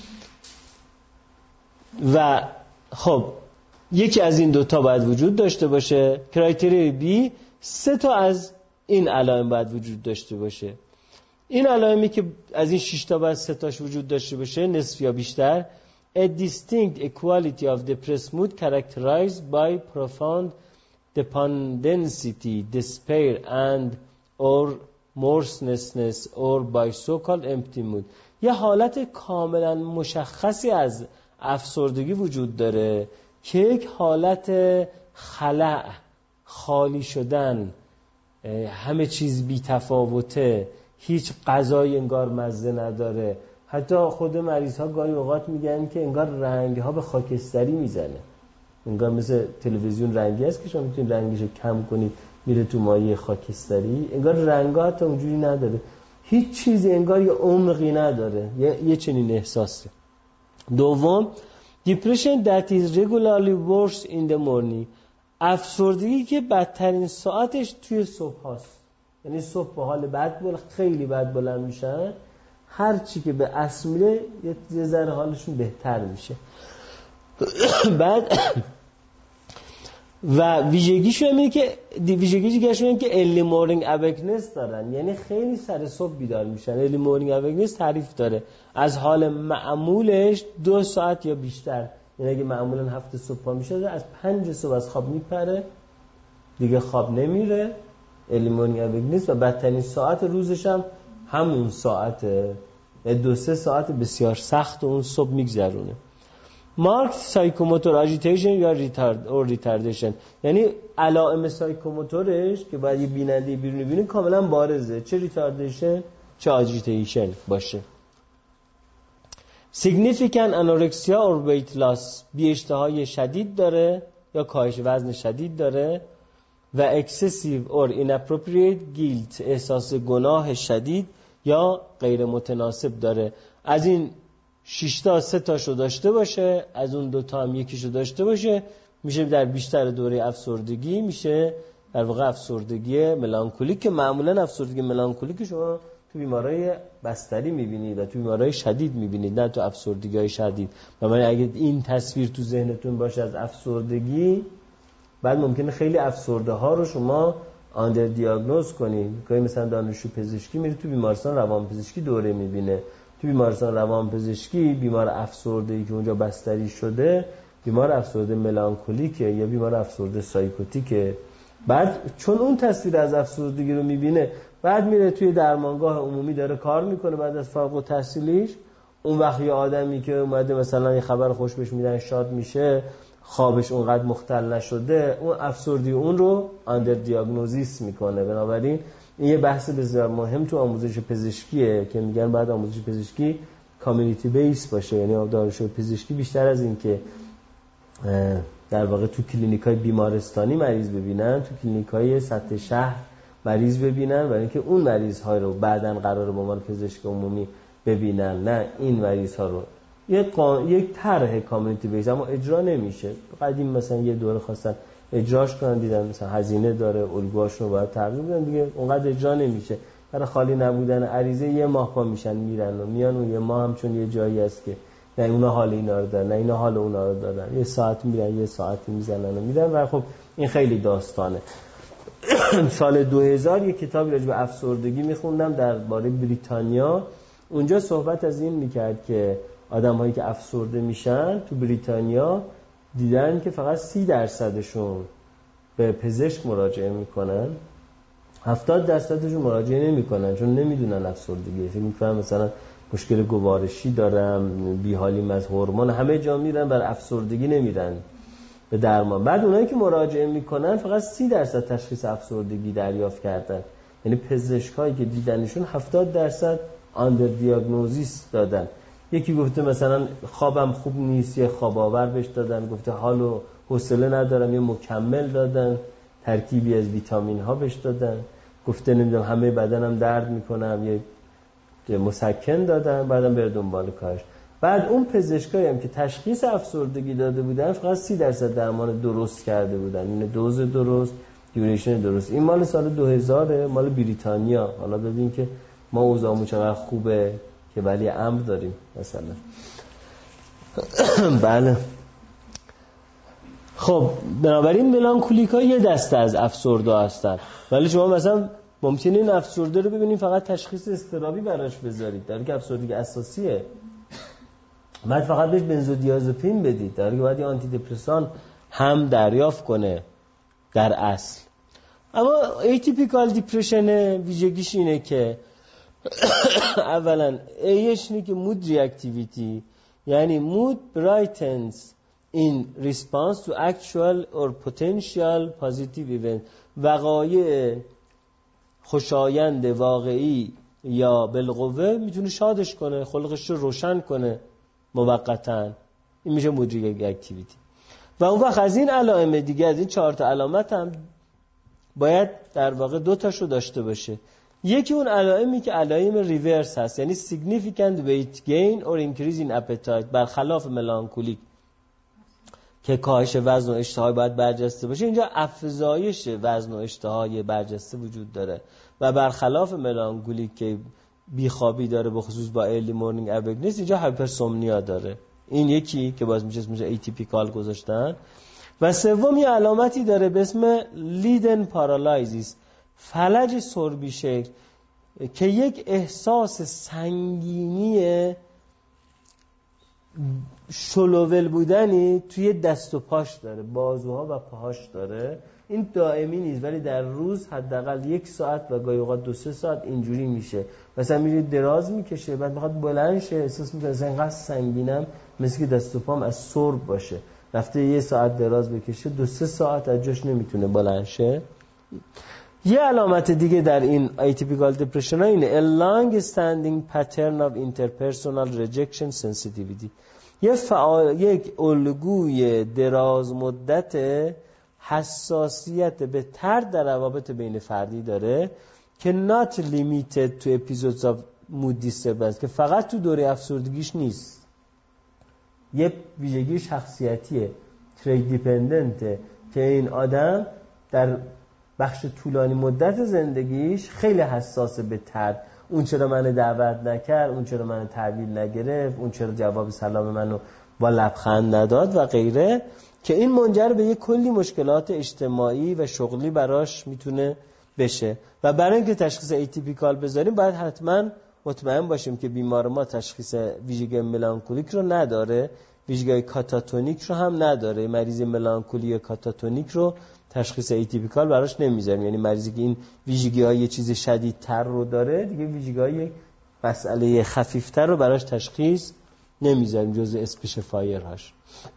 [SPEAKER 1] و خب یکی از این دوتا باید وجود داشته باشه. کرایتریای بی 3 تا از این علائم باید وجود داشته باشه. این علائمی که از این 6 تا باید 3 تاش وجود داشته باشه، نصف یا بیشتر. A distinct equality of depressed mood characterized by profound dependency, despair and or morosity or by so-called empty mood. یه حالت کاملا مشخصی از افسردگی وجود داره که یک حالت خلأ، خالی شدن، همه چیز بی تفاوته، هیچ غذایی انگار مزه نداره. حتی خود مریض ها گاهی اوقات میگن که انگار رنگ ها به خاکستری میزنه، انگار مثل تلویزیون رنگی است که شما میتونید رنگش کم کنید میره تو مایه خاکستری، انگار رنگ ها حتی اونجوری نداره، هیچ چیزی انگار یه عمقی نداره، یه چنین احساسه. دوم، depression that is regularly worse in the morning، افسردگی که بدترین ساعتش توی صبح هاست. یعنی صبح به حال بد خیلی بد بلند میشن، هر چی که به اصل میره یه ذره حالشون بهتر میشه. بعد و ویژگیش اینه که early morning awakeness دارن، یعنی خیلی سر صبح بیدار میشن. early morning awakeness تعریف داره از حال معمولش 2 ساعت یا بیشتر. یعنی اگه معمولا 7 صبح پا میشه از 5 صبح از خواب میپره دیگه، خواب نمیره، early morning awakeness. و بدترین ساعت روزش هم همون ساعته، 2-3 ساعت بسیار سخت اون صبح میگذرونه. مارکت سایکوموتور اجیتیشن یا ریتاردیشن، یعنی علائم سایکوموتورش که باید یه بیننده بیرونی بینه کاملا بارزه، چه ریتاردیشن چه اجیتیشن باشه. significant anorexia or weight loss، بی اشتهای شدید داره یا کاهش وزن شدید داره. و excessive or inappropriate guilt، احساس گناه شدید یا غیر متناسب داره. از این 6 تا 3 تاشو داشته باشه، از اون 2 تا هم یکیشو داشته باشه، میشه در بیشتر دوره افسردگی، میشه در واقع افسردگی ملانکولیک که معمولا افسردگی ملانکولیک شما تو بیمارای بستری میبینید و تو بیمارای شدید میبینید، نه تو افسردگی‌های شدید. و اگه این تصویر تو ذهنتون باشه از افسردگی، بعد ممکنه خیلی افسرده ها رو شما آندر دیاگنوز کنید. که مثلا دانشجو پزشکی میره تو بیمارستان روانپزشکی دوره میبینه، تو بیمارستان روانپزشکی بیمار افسرده‌ای که اونجا بستری شده بیمار افسرده ملانکولیکه یا بیمار افسرده سایکوتیکه. بعد چون اون تصویر از افسردگی رو میبینه، بعد میره توی درمانگاه عمومی داره کار میکنه بعد از فارغ التحصیلیش. اون وقت یه آدمی که اومده مثلا یه خبر خوش بهش میدن شاد میشه، خوابش اونقدر مختل نشده، اون افسردگی اون رو آندر دیاگنوزیس میکنه. بنابراین این یه بحث بسیار مهم تو آموزش پزشکیه که میگن بعد آموزش پزشکی کامیونیتی بیس باشه، یعنی دانشجو پزشکی بیشتر از این که در واقع تو کلینیکای بیمارستانی مریض ببینن، تو کلینیکای سطح شهر مریض ببینن، برای اینکه اون مریض ها رو بعداً قراره به عنوان پزشک عمومی ببینن، نه این مریض ها رو. یک طرح کامیونیتی بیس اما اجرا نمیشه. قدیم مثلا یه دوره خواستن اجراش کنن، دیدن مثلا هزینه داره، الگوهاشون رو باید تغییر بدن، دیگه اونقدر اجرا نمیشه. برای خالی نبودن عریضه یه ماه پا میشن میرن و میان، و یه ماه هم چون یه جایی هست که نه اونا حال اینا رو دارن نه اینا حال اونا رو دارن، یه ساعت میرن یه ساعتی میزنن و میرن. و خب این خیلی داستانه. سال 2000 یه کتابی راجع به افسردگی میخوندم درباره بریتانیا. اونجا صحبت از این میکرد که آدم هایی که افسرده میشن تو بریتانیا دیدن که فقط 30%شون به پزشک مراجعه میکنن، 70%شون مراجعه نمیکنن چون نمیدونن افسردگی. فکر میکنن مثلا مشکل گوارشی دارم، بیحالیم از هورمون، همه جا میرن بر افسردگی نمیرن به درمان. بعد اونایی که مراجعه میکنن فقط 30% تشخیص افسردگی دریافت کردن. یعنی پزشکایی که دیدنشون 70% آندر دیاگنوزیس دادن. یکی گفته مثلا خوابم خوب نیست، یه خواب آور بهش دادن، گفته حال و حوصله ندارم، یه مکمل دادن. ترکیبی از ویتامین ها بهش دادن، گفته نمیدونم همه بدنم درد میکنم، یه مسکن دادن، بعدم بره دنبال کارش. بعد اون پزشکایی هم که تشخیص افسردگی داده بودن فقط 30% درمان درست کرده بودن، این دوز درست، دیوریشن درست. این مال سال 2000 مال بریتانیا. حالا ببین که ما اوضاعمون چقدر خوبه که ولی امر داریم مثلا. بله. خب بنابراین ملانکولیک ها یه دسته از افسرده هستن، ولی شما مثلا ممکنه این افسرده رو ببینید فقط تشخیص اضطرابی براش بذارید، در حالی که افسردگی اساسیه. بعد فقط بهش بنزودیازپین بدید، در حالی که باید یه آنتی دپرسان هم دریافت کنه در اصل. اما ایتیپیکال دیپرشن ویژگیش اینه که اولا ایش اینه که مود ریاکتیویتی، یعنی مود brightens in response to actual or potential positive event، وقایع خوشایند واقعی یا بالقوه میتونه شادش کنه، خلقش رو روشن کنه موقتاً. این میشه مود ریاکتیویتی. و اون وقت از این علائم دیگه، از این 4 تا علامت هم باید در واقع 2 تاشو داشته باشه. یکی اون علائمی که علائم ریورس هست، یعنی significant weight gain or increase in appetite، برخلاف ملانکولیک که کاهش وزن و اشتهای باید برجسته باشه، اینجا افزایش وزن و اشتهای برجسته وجود داره. و برخلاف ملانکولیک که بیخوابی داره به خصوص با early morning awakeness، اینجا هایپرسومنیا داره. این یکی که باز میشه ایتیپیکال گذاشتن. و سوم یه علامتی داره به اسم لیدن پارالایزیس، فلج سربی شکل، که یک احساس سنگینی شلوول بودنی توی دست و پاش داره، بازوها و پاهاش داره. این دائمی نیست، ولی در روز حداقل 1 ساعت و گاهی اوقات 2-3 ساعت اینجوری میشه. مثلا میری دراز میکشه، بعد میخواد بلند شه، احساس میکنه اینقدر سنگینم مثل که دست و پام از سرب باشه. رفته 1 ساعت دراز بکشه، 2-3 ساعت از جاش نمیتونه بلند شه. یه علامت دیگه در این ایتیپیکال دیپرشن اینه a long standing pattern of interpersonal rejection sensitivity، یک الگوی دراز مدت حساسیت به طرد در روابط بین فردی داره که not limited to episodes of mood disturbance، که فقط تو دوره افسردگیش نیست. یه ویژگی شخصیتیه، تریت دیپندنته، که این آدم در بخش طولانی مدت زندگیش خیلی حساسه به طرد. اون چرا منو دعوت نکرد، اون چرا منو تحویل نگرفت، اون چرا جواب سلام منو با لبخند نداد و غیره، که این منجر به یه کلی مشکلات اجتماعی و شغلی براش میتونه بشه. و برای اینکه تشخیص ایتیپیکال بذاریم باید حتما مطمئن باشیم که بیمار ما تشخیص ویژگی ملانکولیک رو نداره، ویژگی کاتاتونیک رو هم نداره. مریض ملانکولی یا کاتاتونیک رو تشخیص ایتیپیکال براش نمیذاریم، یعنی مریضی که این ویژگی‌های یه چیز شدیدتر رو داره دیگه ویژگی‌های مسئله خفیفتر رو براش تشخیص نمیذاریم جزء اسپشیفایرهاش.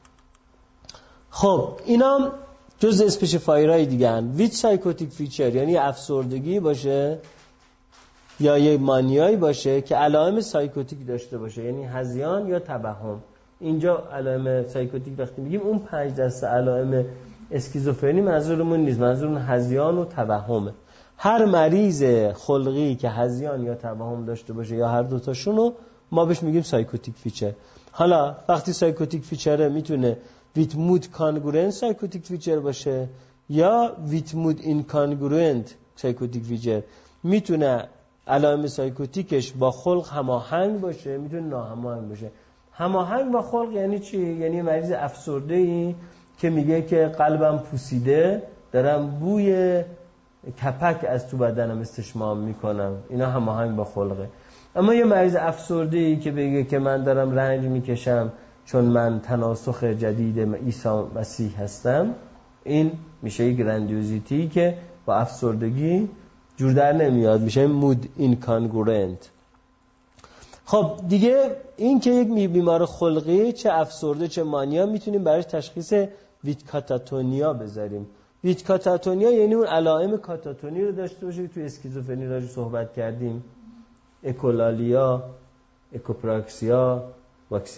[SPEAKER 1] خب اینا جزء اسپشیفایرهای دیگه هن. ویت سایکوتیک فیچر، یعنی افسردگی باشه یا یه مانیایی باشه که علائم سایکوتیک داشته باشه، یعنی هذیان یا توهم. اینجا علائم سایکوتیک وقتی میگیم اون 5 دسته علائم اسکیزوفرنی منظورمون نیست، منظورمون هذیان و توهمه. هر مریض خلقی که هذیان یا توهم داشته باشه یا هر دوتاشونو ما بهش میگیم سایکوتیک فیچر. حالا وقتی سایکوتیک فیچره میتونه ویت مود کانگرونت سایکوتیک فیچر باشه یا ویت مود اینکانگرونت سایکوتیک فیچر. میتونه علائم سایکوتیکش با خلق هماهنگ باشه، میتونه ناهماهنگ باشه. هماهنگ با خلق یعنی چی؟ یعنی مریض افسرده‌ای که میگه که قلبم پوسیده، دارم بوی کپک از تو بدنم استشمام میکنم، اینا هماهنگ با خلقه. اما یه مریض افسرده‌ای که بگه که من دارم رنج میکشم چون من تناسخ جدید عیسی مسیح هستم، این میشه یک گراندیوزیتی که با افسردگی جور در نمیاد، میشه مود اینکانگرونت. خب دیگه این که یک بیمار خلقی چه افسرده چه مانیا میتونیم براش تشخیص ویت کاتاتونیا بذاریم. ویت کاتاتونیا یعنی اون علائم کاتاتونی رو داشته باشه که توی اسکیزوفرنی راجع صحبت کردیم، اکولالیا، اکوپراکسیا، واکسی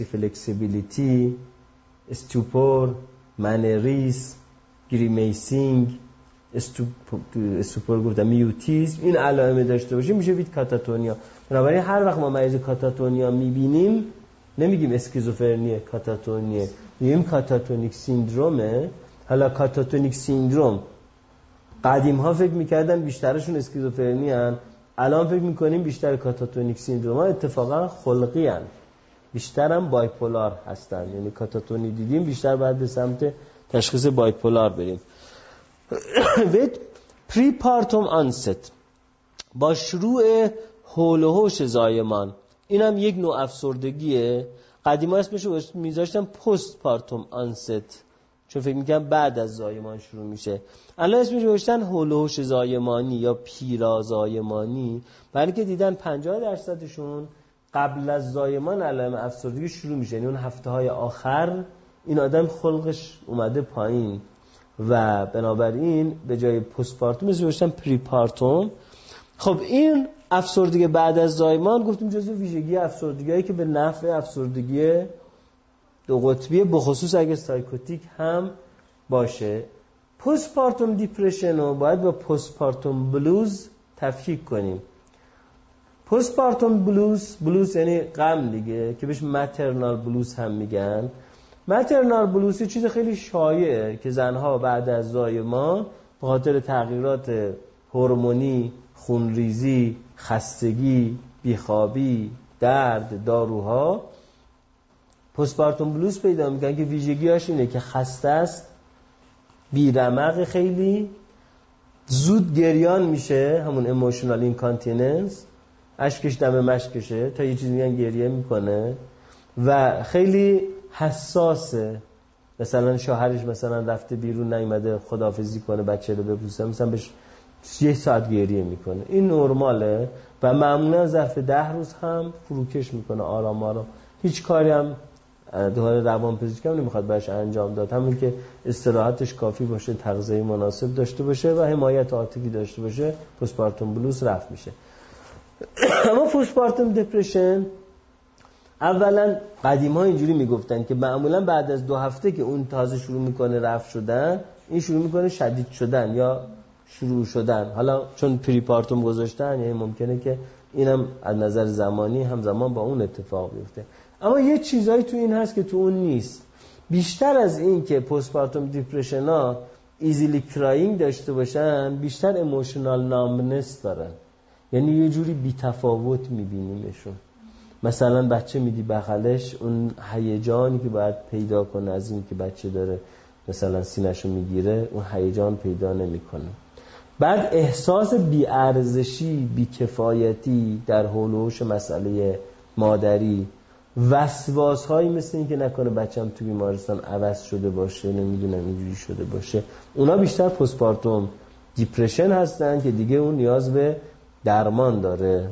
[SPEAKER 1] فلکسیبیلیتی، استوپور، منریس، گریمیسینگ، استوپور گفتم میوتیسم، این علائم داشته باشه میشه وید کاتاتونیا. بنابراین هر وقت ما مریض کاتاتونیا میبینیم نمیگیم اسکیزوفرنیه، کاتاتونیه، میگیم کاتاتونیک سیندرومه. حالا کاتاتونیک سیندروم قدیم ها فکر میکردن بیشترشون اسکیزوفرنی هن، الان فکر میکنیم بیشتر کاتاتونیک سیندروم ها اتفاقا خلقی هن، بیشتر هم بایپولار هستن. یعنی کاتاتونی دیدیم بیشتر باید به سمت تشخیص بایپولار بریم. with prepartum onset، با شروع حول و حوش زایمان، این هم یک نوع افسردگیه. قدیما اسمشو میذاشتن پست پارتوم آنست چون فکر میکنم بعد از زایمان شروع میشه. الان اسمش رو گذاشتن حول و حوش زایمانی یا پیرا زایمانی، برای که دیدن 50%شون قبل از زایمان علائم افسردگی شروع میشه، یعنی اون هفته های آخر این آدم خلقش اومده پایین و بنابراین به جای پست پارتوم اسمش رو گذاشتن پری پارتوم. خب این افسردگی بعد از زایمان گفتیم جزو ویژگی افسردگیایی که به نفع افسردگی دو قطبی به خصوص اگه سایکوتیک هم باشه. پست پارتوم دیپرشن رو باید با پست پارتوم بلوز تفکیک کنیم. پست پارتوم بلوز یعنی غم دیگه که بهش ماترنال بلوز هم میگن. ماترنال بلوز یه چیز خیلی شایعه که زنها بعد از زایمان به خاطر تغییرات هورمونی، خونریزی، خستگی، بیخوابی، درد، داروها پست پارتوم بلوز پیدا میکنن که ویژگیاش اینه که خسته است، بیرمق، خیلی زود گریان میشه، همون ایموشنال اینکانتیننس، اشکش دم مشکشه تا یه چیزی میگن گریه میکنه و خیلی حساسه. مثلا شوهرش مثلا رفته بیرون نیومده خداحافظی کنه بچه رو ببوسه، مثلا بهش 1 ساعت گریه میکنه. این نرماله و معمولا ظرف 10 روز هم فروکش میکنه آرام آرام. هیچ کاری هم دهان روانپزشکی هم نمیخواد براش انجام داد، همین که استراحتش کافی باشه، تغذیه مناسب داشته باشه و حمایت عاطفی داشته باشه، پست پارتوم بلوز رفع میشه. اما پست پارتوم دپرشن اولا قدیما اینجوری میگفتن که معمولا بعد از 2 هفته که اون تازه شروع میکنه رفع شدن، این شروع میکنه شدید شدن یا شروع شدن. حالا چون پری پارتوم گذاشتن یعنی ممکنه که اینم از نظر زمانی همزمان با اون اتفاق بیفته. اما یه چیزایی تو این هست که تو اون نیست. بیشتر از این که پست پارتوم دیپرشن ها ایزیلی کراینگ داشته باشن، بیشتر ایموشنال نامبنس دارن، یعنی یه جوری بی تفاوت میبینیمشون. مثلا بچه میدی بغلش، اون هیجانی که باید پیدا کنه از این که بچه داره مثلا سینه‌شو میگیره، اون هیجان پیدا نمیکنه. بعد احساس بی‌ارزشی، بی‌کفایتی در حول و حوش مسئله مادری، وسواس‌هایی مثل این که نکنه بچه‌م تو بیمارستان عوض شده باشه، نمیدونم اینجوری شده باشه، اونا بیشتر پست پارتوم دیپرشن هستن که دیگه اون نیاز به درمان داره.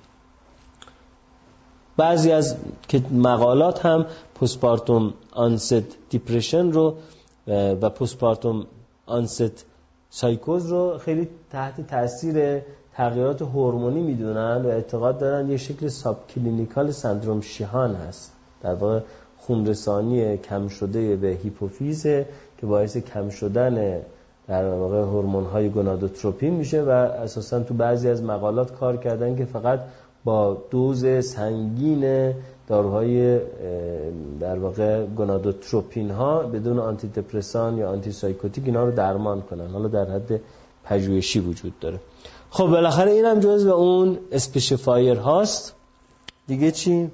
[SPEAKER 1] بعضی از مقالات هم پست پارتوم آنست دیپرشن رو و پست پارتوم آنست سایکوز رو خیلی تحت تاثیر تغییرات هورمونی میدونن و اعتقاد دارن یه شکل ساب کلینیکال سندروم شیهان هست، در واقع خونرسانی کم شده به هیپوفیزه که باعث کم شدن در واقع هورمون‌های گونادوتروپین میشه و اساساً تو بعضی از مقالات کار کردن که فقط با دوز سنگین داروهای در واقع گونادوتروپین ها بدون آنتی دپرسان یا آنتی سایکوتیک اینا رو درمان کنن. حالا در حد پژوهشی وجود داره. خب بالاخره اینم جزو اون اسپشیفایر هاست. دیگه چی؟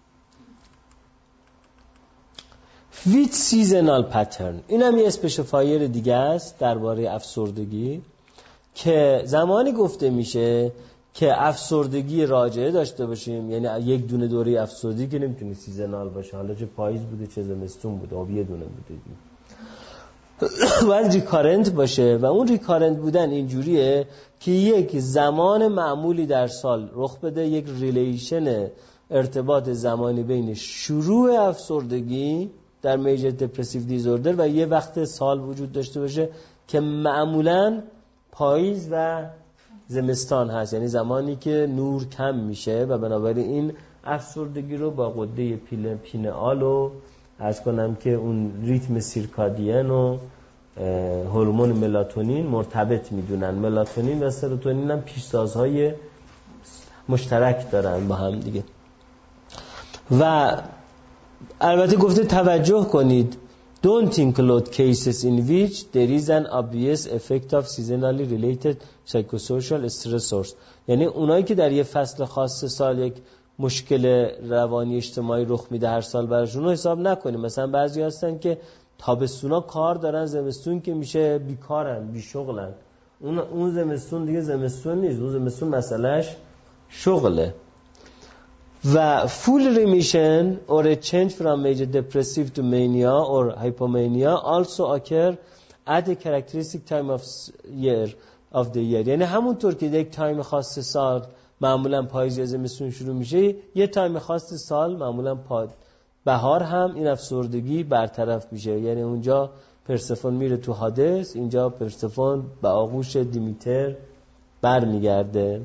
[SPEAKER 1] ویت سیزنال پترن، اینم یه اسپشیفایر دیگه است درباره افسردگی که زمانی گفته میشه که افسردگی راجعه داشته باشیم، یعنی یک دونه دوره افسردگی که نمیتونه سیزنال باشه، حالا چه پاییز بوده چه زمستون بوده، آب یه دونه بوده، باید ریکارنت باشه. و اون ریکارنت بودن اینجوریه که یک زمان معمولی در سال رخ بده، یک ریلیشن ارتباط زمانی بین شروع افسردگی در میجر دپرسیو دیزوردر و یه وقت سال وجود داشته باشه که معمولاً پاییز و زمستان هست، یعنی زمانی که نور کم میشه و بنابراین این افسردگی رو با غده پینئال و عرض کنم که اون ریتم سیرکادین و هورمون ملاتونین مرتبط میدونن. ملاتونین و سروتونین هم پیشسازهای مشترک دارن با هم دیگه. و البته گفته توجه کنید don't include cases in which there is an obvious effect of seasonally related psychosocial stressors. یعنی اونایی که در یه فصل خاص سال یک مشکل روانی اجتماعی رخ میده هر سال براشون رو حساب نکنیم. مثلا بعضی هستن که تابستونا کار دارن، زمستون که میشه بیکارن، بیشغلن. اون زمستون دیگه زمستون نیست، اون زمستون مسئلهش شغله. و full remission or a change from major depressive to mania or hypomania also occur at a characteristic time of the year. یعنی همونطور که یک تایم خاص سال معمولا پاییز یا زمستون شروع میشه، یه تایم خاص سال معمولا بهار هم این افسردگی برطرف میشه. یعنی اونجا پرسفون میره تو هادس، اینجا پرسفون به آغوش دیمیتر برمیگرده.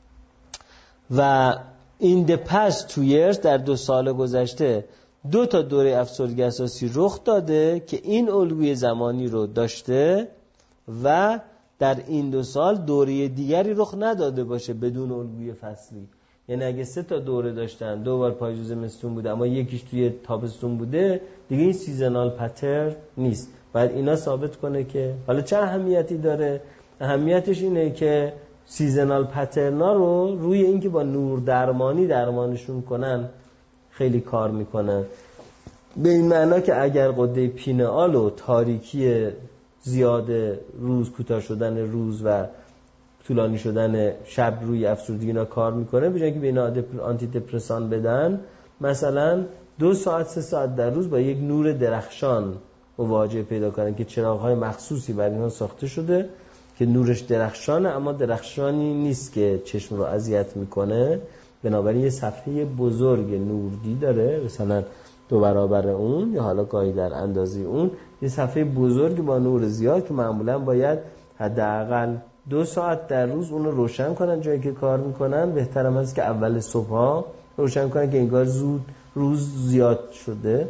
[SPEAKER 1] و in the past 2 years در 2 سال گذشته 2 تا دوره افسردگی اساسی رخ داده که این الگوی زمانی رو داشته و در این 2 سال دوره دیگری رخ نداده باشه بدون الگوی فصلی. یعنی اگه 3 تا دوره داشتن، 2 بار پاییز و زمستون بوده اما یکیش توی تابستون بوده، دیگه این سیزنال پترن نیست. باید اینا ثابت کنه که حالا چه اهمیتی داره؟ اهمیتش اینه که سیزنال پترنا رو روی اینکه با نور درمانی درمانشون کنن خیلی کار میکنن. به این معنا که اگر قده پینئال و تاریکی زیاد روز، کوتاه شدن روز و طولانی شدن شب روی افسردگی اینا کار میکنه، به جای اینکه به اینا آنتی دپرسان بدن، مثلا 2 ساعت 3 ساعت در روز با یک نور درخشان مواجهه پیدا کنن که چراغ‌های مخصوصی برای اینها ساخته شده که نورش درخشانه اما درخشانی نیست که چشم رو اذیت میکنه. بنابراین یه صفحه بزرگ نوردی داره، مثلا 2 برابر اون یا حالا گاهی در اندازه اون، یه صفحه بزرگ با نور زیاد که معمولا باید حداقل 2 ساعت در روز اون رو روشن کنن جایی که کار میکنن. بهترم هست که اول صبح روشن کنن که انگار زود روز زیاد شده.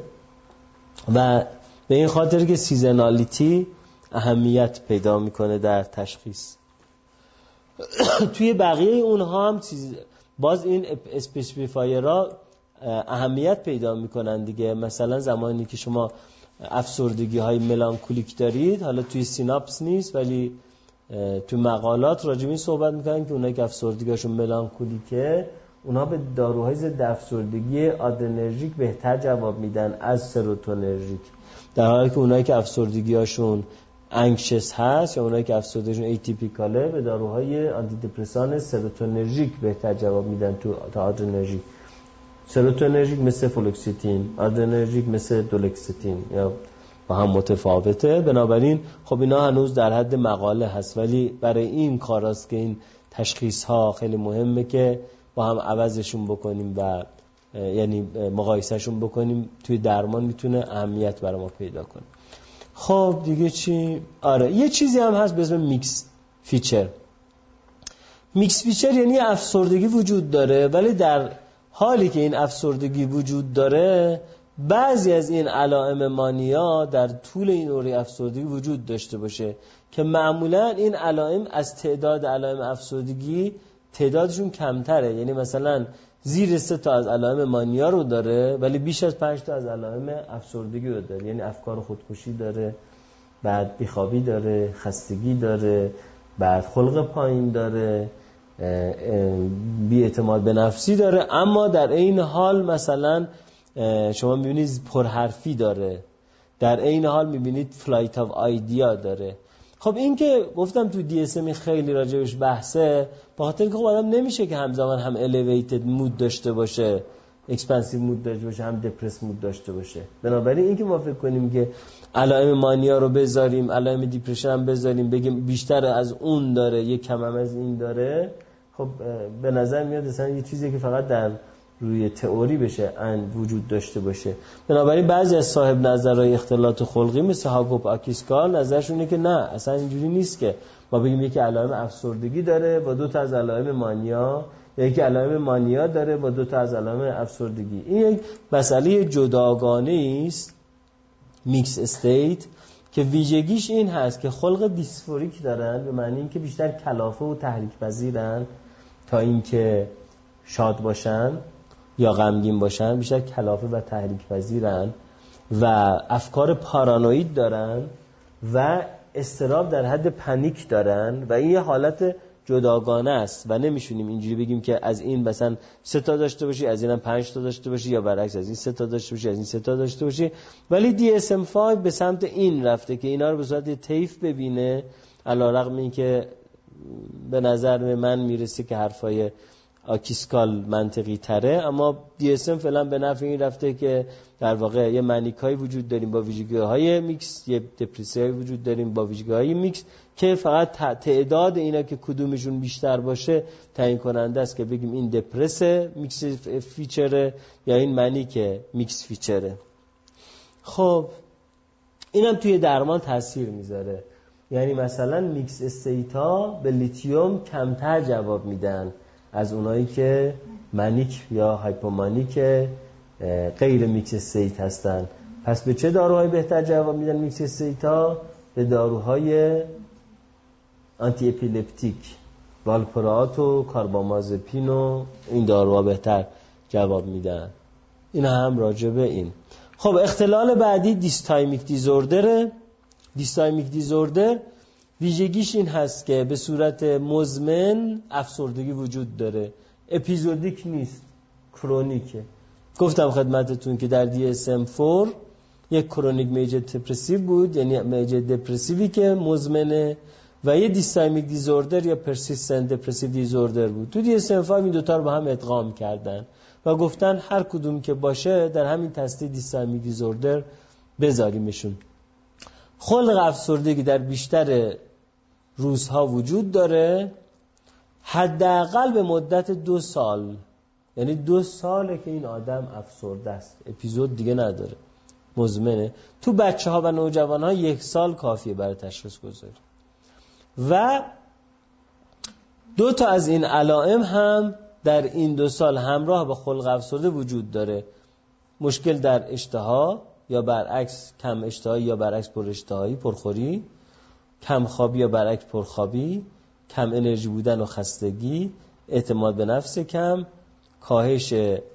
[SPEAKER 1] و به این خاطر که سیزنالیتی اهمیت پیدا میکنه در تشخیص. توی بقیه اونها هم باز این اسپسیفایرها اهمیت پیدا میکنن دیگه. مثلا زمانی که شما افسردگی های ملانکولیک دارید، حالا توی سیناپس نیست ولی توی مقالات راجع به این صحبت میکنن که اونایی که افسردگیشون ملانکولیکه اونها به داروهای ضد افسردگی آدرنرژیک بهتر جواب میدن از سروتونرژیک، در حالی که اونایی که افسردگیشون انکشس هست یا اونایی که افسردگیشون ایتیپیکاله به داروهای آنتی دپرسان سروتونرژیک بهتر جواب میدن تا آدرنرژیک. سروتونرژیک مثل فلوکسیتین، آدرنرژیک مثل دولکستین یا با هم متفاوته. بنابراین خب اینا هنوز در حد مقاله هست، ولی برای این کاراست که این تشخیص ها خیلی مهمه که با هم عوضشون بکنیم و یعنی مقایسهشون بکنیم. توی درمان میتونه اهمیت برای ما پیدا کنه. خب دیگه چی؟ آره یه چیزی هم هست به اسم میکس فیچر. میکس فیچر یعنی افسردگی وجود داره، ولی در حالی که این افسردگی وجود داره بعضی از این علائم مانیا در طول این دوره افسردگی وجود داشته باشه که معمولا این علائم از تعداد علائم افسردگی تعدادشون کمتره. یعنی مثلا زیر 3 تا از علائم مانیا رو داره ولی بیش از 5 تا از علائم افسردگی رو داره. یعنی افکار خودکشی داره، بعد بیخوابی داره، خستگی داره، بعد خلق پایین داره، بی‌اعتماد به نفسی داره، اما در این حال مثلا شما میبینید پرحرفی داره، در این حال میبینید فلایت آف آیدیا داره. خب این که گفتم تو دی اس ام خیلی راجبش بحثه، به خاطر اینکه خب آدم نمیشه که همزمان هم الیویتد مود داشته باشه، اکسپنسیو مود داشته باشه، هم دپرس مود داشته باشه. بنابراین اینکه ما فکر کنیم که علائم مانیا رو بذاریم، علائم دیپرشن هم بذاریم، بگیم بیشتر از اون داره یک کم هم از این داره، خب به نظر میاد مثلا یه چیزی که فقط در روی تئوری بشه وجود داشته باشه. بنابراین بعضی از صاحب نظرهای اختلالات خلقی مثل هاگوپ آکیسکال نظرشونه که نه، اصلا اینجوری نیست که ما بگیم یکی علائم افسردگی داره با 2 تا از علائم مانیا، یا یکی علائم مانیا داره با 2 تا از علائم افسردگی. این یک مسئله جداگانه است، میکس استیت، که ویژگیش این هست که خلق دیسفوریک دارن، به معنی اینکه بیشتر کلافه و تحریک پذیرن تا اینکه شاد باشن یا غمگین باشن، بیشتر کلافه و تحریک پذیرن و افکار پارانوید دارن و اضطراب در حد پنیک دارن و این یه حالت جداگانه است و نمیشونیم اینجوری بگیم که از این مثلا 3 تا داشته باشی، از اینم 5 تا داشته باشی، یا برعکس از این 3 تا داشته باشی، از این 3 تا داشته باشی. ولی DSM-5 به سمت این رفته که اینا رو به صورت طیف ببینه، علیرغم اینکه به نظر من میرسه که حرفای آکیسکال منطقی تره، اما DSM فعلا به نفع این رفته که در واقع یه منیکایی وجود داریم با ویژگی‌های میکس، یه دپرسیوی وجود داریم با ویژگی‌های میکس که فقط تعداد اینا که کدومشون بیشتر باشه تعیین کننده است که بگیم این دپرس میکس فیچره یا این منیک میکس فیچره. خب اینم توی درمان تاثیر میذاره، یعنی مثلا میکس استیتا به لیتیوم کمتر جواب میدن از اونایی که منیک یا هایپومانیک غیر میکس استیت هستن. پس به چه داروهایی بهتر جواب میدن میکس استیتا؟ به داروهای آنتی اپیلپتیک، والپرات و کاربامازپین و این داروها بهتر جواب میدن. این هم راجع به این. خب اختلال بعدی دیستایمیک دیزوردره. دیستایمیک دیزوردر ویژگیش این هست که به صورت مزمن افسردگی وجود داره، اپیزودیک نیست، کرونیکه. گفتم خدمتتون که در DSM-4 یک کرونیک میجر دپرسیو بود، یعنی میجر دپرسیوی که مزمنه، و یه دیستایمیک دیزوردر یا پرسیستنت دپرسیو دیزوردر بود. تو DSM-5 این دوتا رو با هم ادغام کردن و گفتن هر کدوم که باشه در همین تصدیح دیستایمیک دیزوردر بذاریمشون. خلق افسردگی در بیشتر روزها وجود داره، حداقل به مدت 2 سال، یعنی 2 ساله که این آدم افسرده است، اپیزود دیگه نداره، مزمنه. تو بچه ها و نوجوان ها 1 سال کافیه برای تشخیص گذاری. و 2 تا از این علائم هم در این 2 سال همراه با خلق افسرده وجود داره: مشکل در اشتها یا برعکس کم اشتهایی یا برعکس پر اشتهایی، پرخوری، کم خوابی یا برعکس پرخوابی، کم انرژی بودن و خستگی، اعتماد به نفس کم، کاهش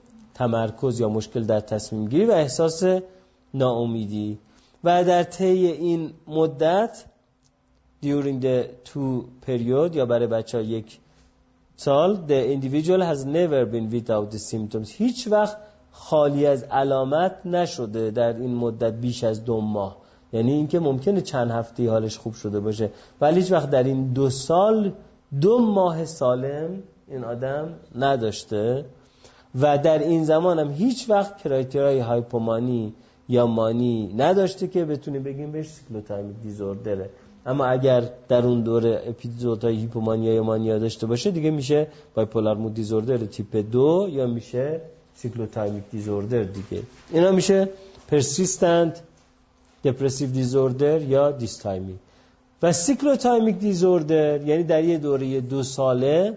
[SPEAKER 1] تمرکز یا مشکل در تصمیم گیری و احساس ناامیدی. و در طی این مدت during the 2 period یا برای بچه ها 1 سال the individual has never been without the symptoms، هیچ وقت خالی از علامت نشده در این مدت بیش از 2 ماه. یعنی اینکه ممکنه چند هفته حالش خوب شده باشه ولی هیچ وقت در این 2 سال 2 ماه سالم این آدم نداشته و در این زمان هم هیچ وقت کرایتریای هایپومانی یا مانی نداشته که بتونیم بگیم بهش سیکلوتایمیک دیزوردره. اما اگر در اون دوره اپیزودهای هیپومانیا یا مانیا داشته باشه دیگه میشه بایپولار مود دیزوردر تیپ 2 یا میشه سیکلوتایمیک دیزوردر دیگه. اینا میشه پرسیستنت دپرسیو دیزوردر یا دیستایمیک. و سیکلوتایمیک دیزوردر یعنی در یه دوره 2 ساله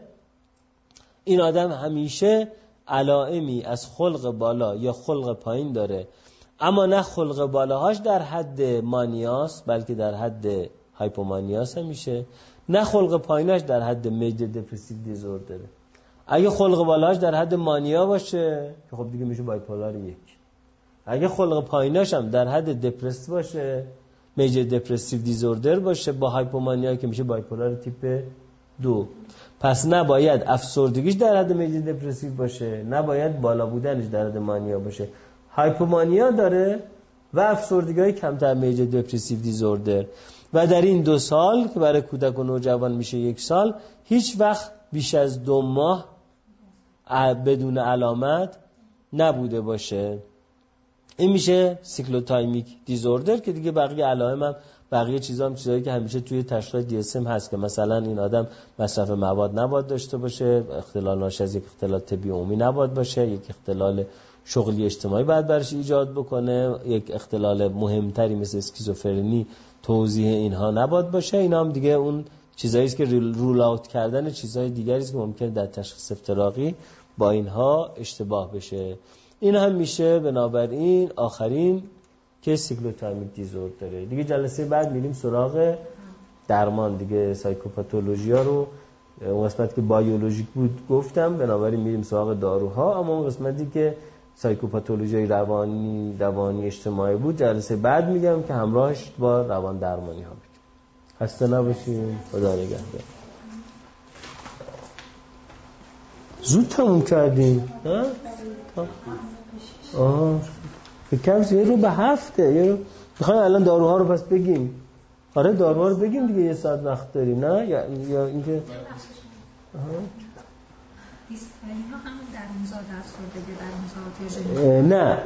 [SPEAKER 1] این آدم همیشه علائمی از خلق بالا یا خلق پایین داره، اما نه خلق بالاهاش در حد مانیاس بلکه در حد هایپومانیاس همیشه، نه خلق پاییناش در حد میجر دپرسیو دیزوردره. اگه خلق بالاهاش در حد مانیا باشه که خب دیگه میشه بایپولار 1. اگه خلق پاییناش هم در حد دپرس باشه، میجر دپرسیو دیزوردر باشه با هایپومانیا که میشه بایپولار تیپ 2. پس نباید افسردگیش در حد میجر دپرسیو باشه، نباید بالا بودنش در حد مانیا باشه. هایپومانیا داره و افسردگی‌های کمتر میجر دپرسیو دیزوردر. و در این 2 سال که برای کودک و نوجوان میشه 1 سال، هیچ وقت بیش از 2 ماه بدون علامت نبوده باشه. این میشه سیکلوتایمیک دیزوردر که دیگه بقیه علائم هم بقیه چیزا هم چیزایی که همیشه توی تشخیص DSM هست که مثلا این آدم مصرف مواد نباید داشته باشه، اختلال ناشی از یک اختلال طبی عمومی نباید باشه، یک اختلال شغلی اجتماعی باید برش ایجاد بکنه، یک اختلال مهمتری مثل اسکیزوفرنی توضیح اینها نباید باشه. اینا هم دیگه اون چیزایی است که رول اوت کردن چیزای دیگری است که ممکنه در تشخیص افتراقی با اینها اشتباه بشه. این هم میشه بنابراین آخرین که سیکلوتامیک دیزورد داره. دیگه جلسه بعد میریم سراغ درمان دیگه. سایکوپاتولوژیا رو اون قسمت که بیولوژیک بود گفتم، بنابراین میریم سراغ داروها. اما اون قسمتی که سایکوپاتولوژی روانی اجتماعی بود جلسه بعد میگم که همراهش با روان درمانی ها بگیم. خسته نباشیم. خدا نگهدار. زود تموم کردیم. فکرم یه رو به هفته. یه رو میخوایم الان داروها رو پس بگیم. آره داروها رو بگیم دیگه، یه ساعت وقت داریم نه؟ یا اینکه
[SPEAKER 2] دیسپلی ها همون درونزاد افسردگی
[SPEAKER 1] نه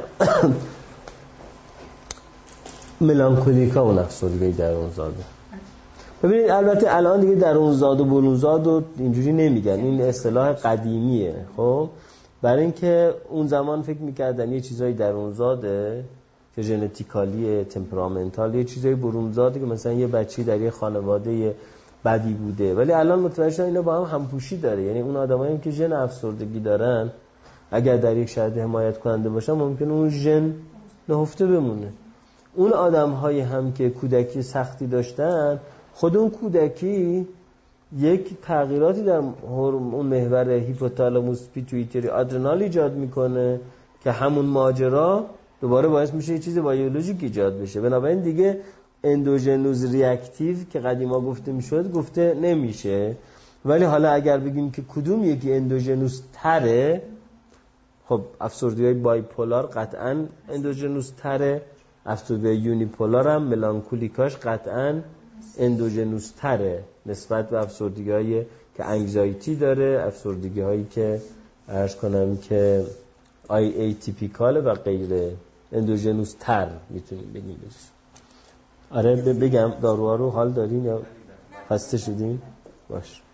[SPEAKER 1] ملانکولیکا اون افسردگی درونزاده. ببینید البته الان دیگه درونزاد و برونزاد و اینجوری نمیگن، این اصطلاح قدیمیه. خب برای اینکه اون زمان فکر میکردن یه چیزایی درونزاده که ژنتیکالیه، تمپرامنتال، یه چیزایی برونزاده که مثلا یه بچی در یه خانواده بدی بوده، ولی الان متوجه شدن اینا با هم همپوشی داره. یعنی اون آدمایی که ژن افسردگی دارن اگر در یک شرایط حمایت کننده باشن ممکنه اون ژن نهفته بمونه. اون آدم‌هایی هم که کودکی سختی داشتن، خود اون کودکی یک تغییراتی در اون محور هیپوتالاموس پیتویتری آدرنال ایجاد میکنه که همون ماجرا دوباره باعث میشه یه چیز بیولوژیک ایجاد بشه. بنابراین دیگه اندوژنوز ریاکتیو که قدیما گفته میشد گفته نمیشه. ولی حالا اگر بگیم که کدوم یکی اندوژنوس تره، خب افسردگی بایپولار قطعاً اندوژنوس تره، افسردگی یونیپولار هم ملانکولیکاش قطعاً اندوژنوس تره نسبت به افسردگی‌هایی که انگزایتی داره، افسردگی‌هایی که عرض کنم که آی ای تیپیکاله و غیره. اندوژنوس تر میتونیم بگیم. آره بگم داروها رو حال دارین یا خسته شدین؟ باش.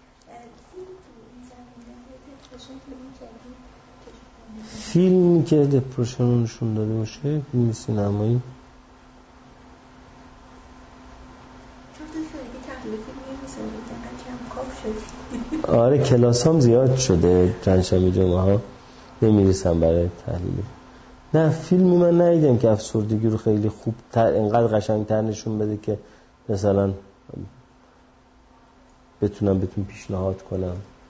[SPEAKER 1] فیلمی که دپرشن نشون داده باشه، فیلم سینمایی. آره کلاس هم زیاد شده، چند شنبه جمعه ها نمیرسم برای تحلیل. نه فیلمی من ندیدم که افسردگی رو خیلی خوب اینقدر قشنگتر نشون بده که مثلا بتونم پیشنهاد کنم.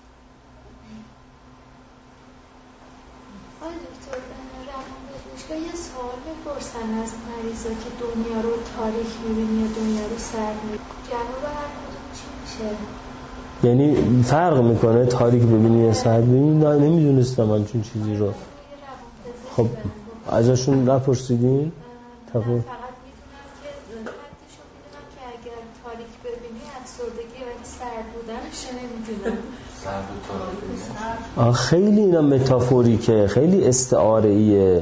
[SPEAKER 3] آقای دکتر روانپزشکا یه سوال بپرسن از مریضا که دنیا رو تاریک می‌بینی یا دنیا رو سرد می‌بینی، جواب هر کدوم چی میشه؟
[SPEAKER 1] یعنی فرق میکنه تاریک ببینی یا سرد ببینی؟ نه نمیدونستم همچین چیزی رو. خب ازشون نپرسیدین؟
[SPEAKER 3] فقط میدونم که حدشو میدونم که اگر تاریک ببینی افسردگی ولی سرد بودنش نمیدونم.
[SPEAKER 1] خیلی اینا متافوریکه، خیلی استعاره‌ایه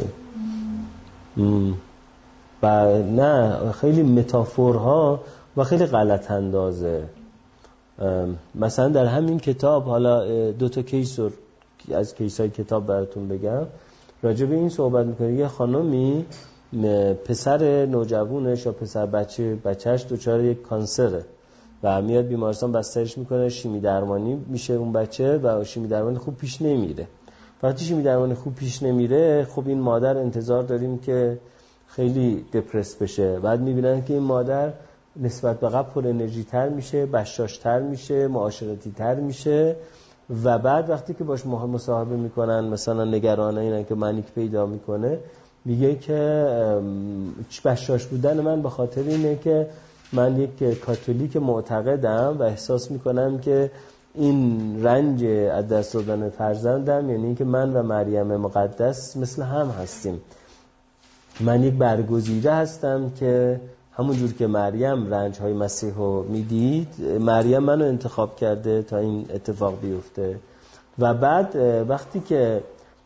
[SPEAKER 1] و نه خیلی متافورها و خیلی غلط اندازه. مثلا در همین کتاب حالا 2 تا کیس رو از کیسای کتاب براتون بگم، راجع به این صحبت میکنه. یه خانومی پسر نوجوانش یا پسر بچهش دچار یک کانسره و میاد بیمارستان بسترش میکنه، شیمی درمانی میشه اون بچه و شیمی درمانی خوب پیش نمیره. وقتی شیمی درمانی خوب پیش نمیره، خب این مادر انتظار داریم که خیلی دپرس بشه. بعد میبینن که این مادر نسبت به قبل پر انرژی تر میشه، بشاش تر میشه، معاشرتی تر میشه و بعد وقتی که باش مصاحبه میکنن مثلا نگرانه اینن که منیک پیدا میکنه، میگه که بشاش بودن من به خاطر اینه که من یک کاتولیک معتقدم و احساس میکنم که این رنج از دست دادن فرزندم یعنی اینکه من و مریم مقدس مثل هم هستیم. من یک برگزیده هستم که همون جور که مریم رنج‌های مسیح رو میدید، مریم منو انتخاب کرده تا این اتفاق بیفته. و بعد وقتی که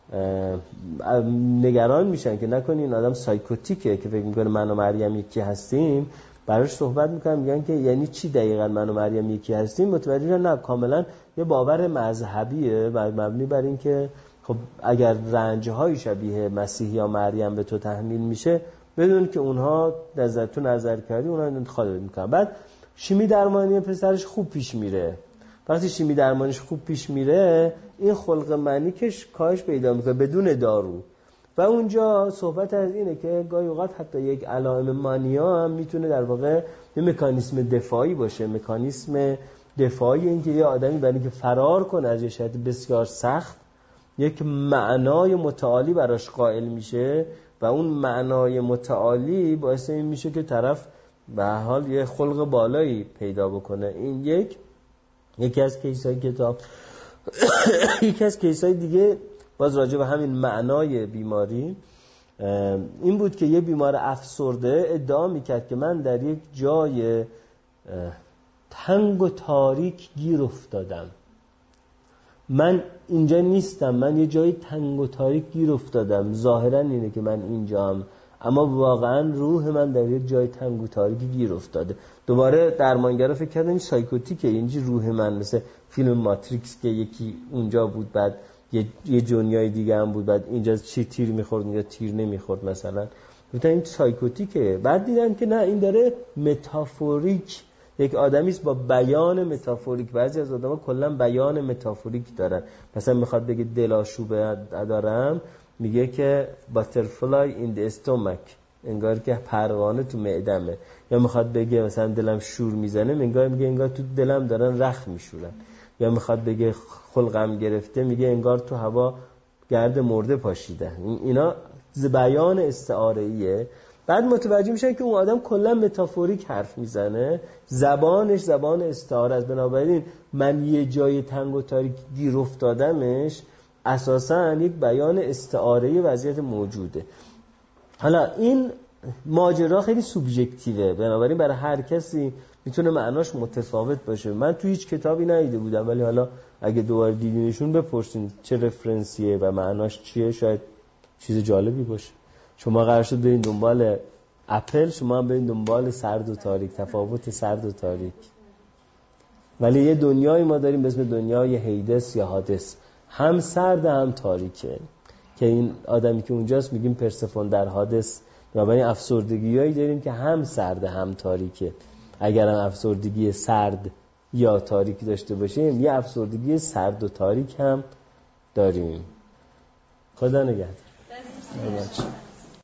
[SPEAKER 1] نگران میشن که نکنی این آدم سایکوتیکه که فکر میکنه من و مریم یکی هستیم، براش صحبت میکنن، میگن که یعنی چی دقیقاً من و مریم یکی هستیم؟ متوجه شدن نه کاملا یه باور مذهبیه و مبنی بر این که خب اگر رنج‌های شبیه مسیح یا مریم به تو تحمیل میشه، بدون که اونها نظرتون نظر کردی اونها انتخاب میکنن. بعد شیمی درمانی پسرش خوب پیش میره. وقتی شیمی درمانیش خوب پیش میره، این خلق معنی کش کاهش پیدا میکنه بدون دارو. و اونجا صحبت از اینه که گاهی اوقات حتی یک علائم مانیا هم میتونه در واقع یه مکانیسم دفاعی باشه. مکانیسم دفاعی این که یه آدمی برای اینکه فرار کنه از یه شرایط بسیار سخت یک معنای متعالی براش قائل میشه و اون معنای متعالی باعث این میشه که طرف به هر حال یه خلق بالایی پیدا بکنه. این یکی از کیس‌های کتاب. یکی از کیس‌های دیگه باز راجع به همین معنای بیماری این بود که یه بیمار افسرده ادعا میکرد که من در یک جای تنگ و تاریک گیر افتادم، من اینجا نیستم، من یه جای تنگ و تاریک گیر افتادم، ظاهرا اینه که من اینجام اما واقعا روح من در یه جای تنگ و تاریکی گیر افتاده. دوباره درمانگرا فکر کردن این سایکوتیکه، اینجی روح من، مثل فیلم ماتریکس که یکی اونجا بود بعد یه دنیای دیگه هم بود، بعد اینجا چی تیر میخورد اینجا تیر نمیخورد مثلا، گفتن این سایکوتیکه. بعد دیدن که نه، این داره متافوریک، یک آدمیست با بیان متافوریک. بعضی از آدما کلا بیان متافوریک دارن، مثلا میخواد بگه دلاشوبه دارم، میگه که butterfly in the stomach، انگار که پروانه تو معدمه. یا میخواد بگه مثلا دلم شور میزنه، میگه انگار تو دلم دارن رخ میشورن. یا میخواد بگه خلقم گرفته، میگه انگار تو هوا گرد مرده پاشیده. اینا بیان استعاره‌ایه. بعد متوجه میشن که اون آدم کلا متافوریک حرف میزنه، زبانش زبان استعاره است. بنابراین من یه جای تنگ و تاریک گیر افتادمش اساساً یک بیان استعاره‌ای وضعیت موجوده. حالا این ماجرا خیلی سوبژکتیوه، بنابراین برای هر کسی میتونه معناش متفاوت باشه. من تو هیچ کتابی ندیده بودم، ولی حالا اگه دوباره دیدینشون بپرسین چه رفرنسیه و معناش چیه، شاید چیز جالبی باشه. شما قرار شد برین دنبال اپل، شما هم برین دنبال سرد و تاریک، تفاوت سرد و تاریک. ولی یه دنیایی ما داریم به اسم دنیای هیدس یا هادس، هم سرد هم تاریکه، که این آدمی که اونجاست میگیم پرسفون در هادس. بنابراین افسردگیایی داریم که هم سرد هم تاریکه. اگر هم افسردگی سرد یا تاریک داشته باشیم، یه افسردگی سرد و تاریک هم داریم. خدا نگهدار.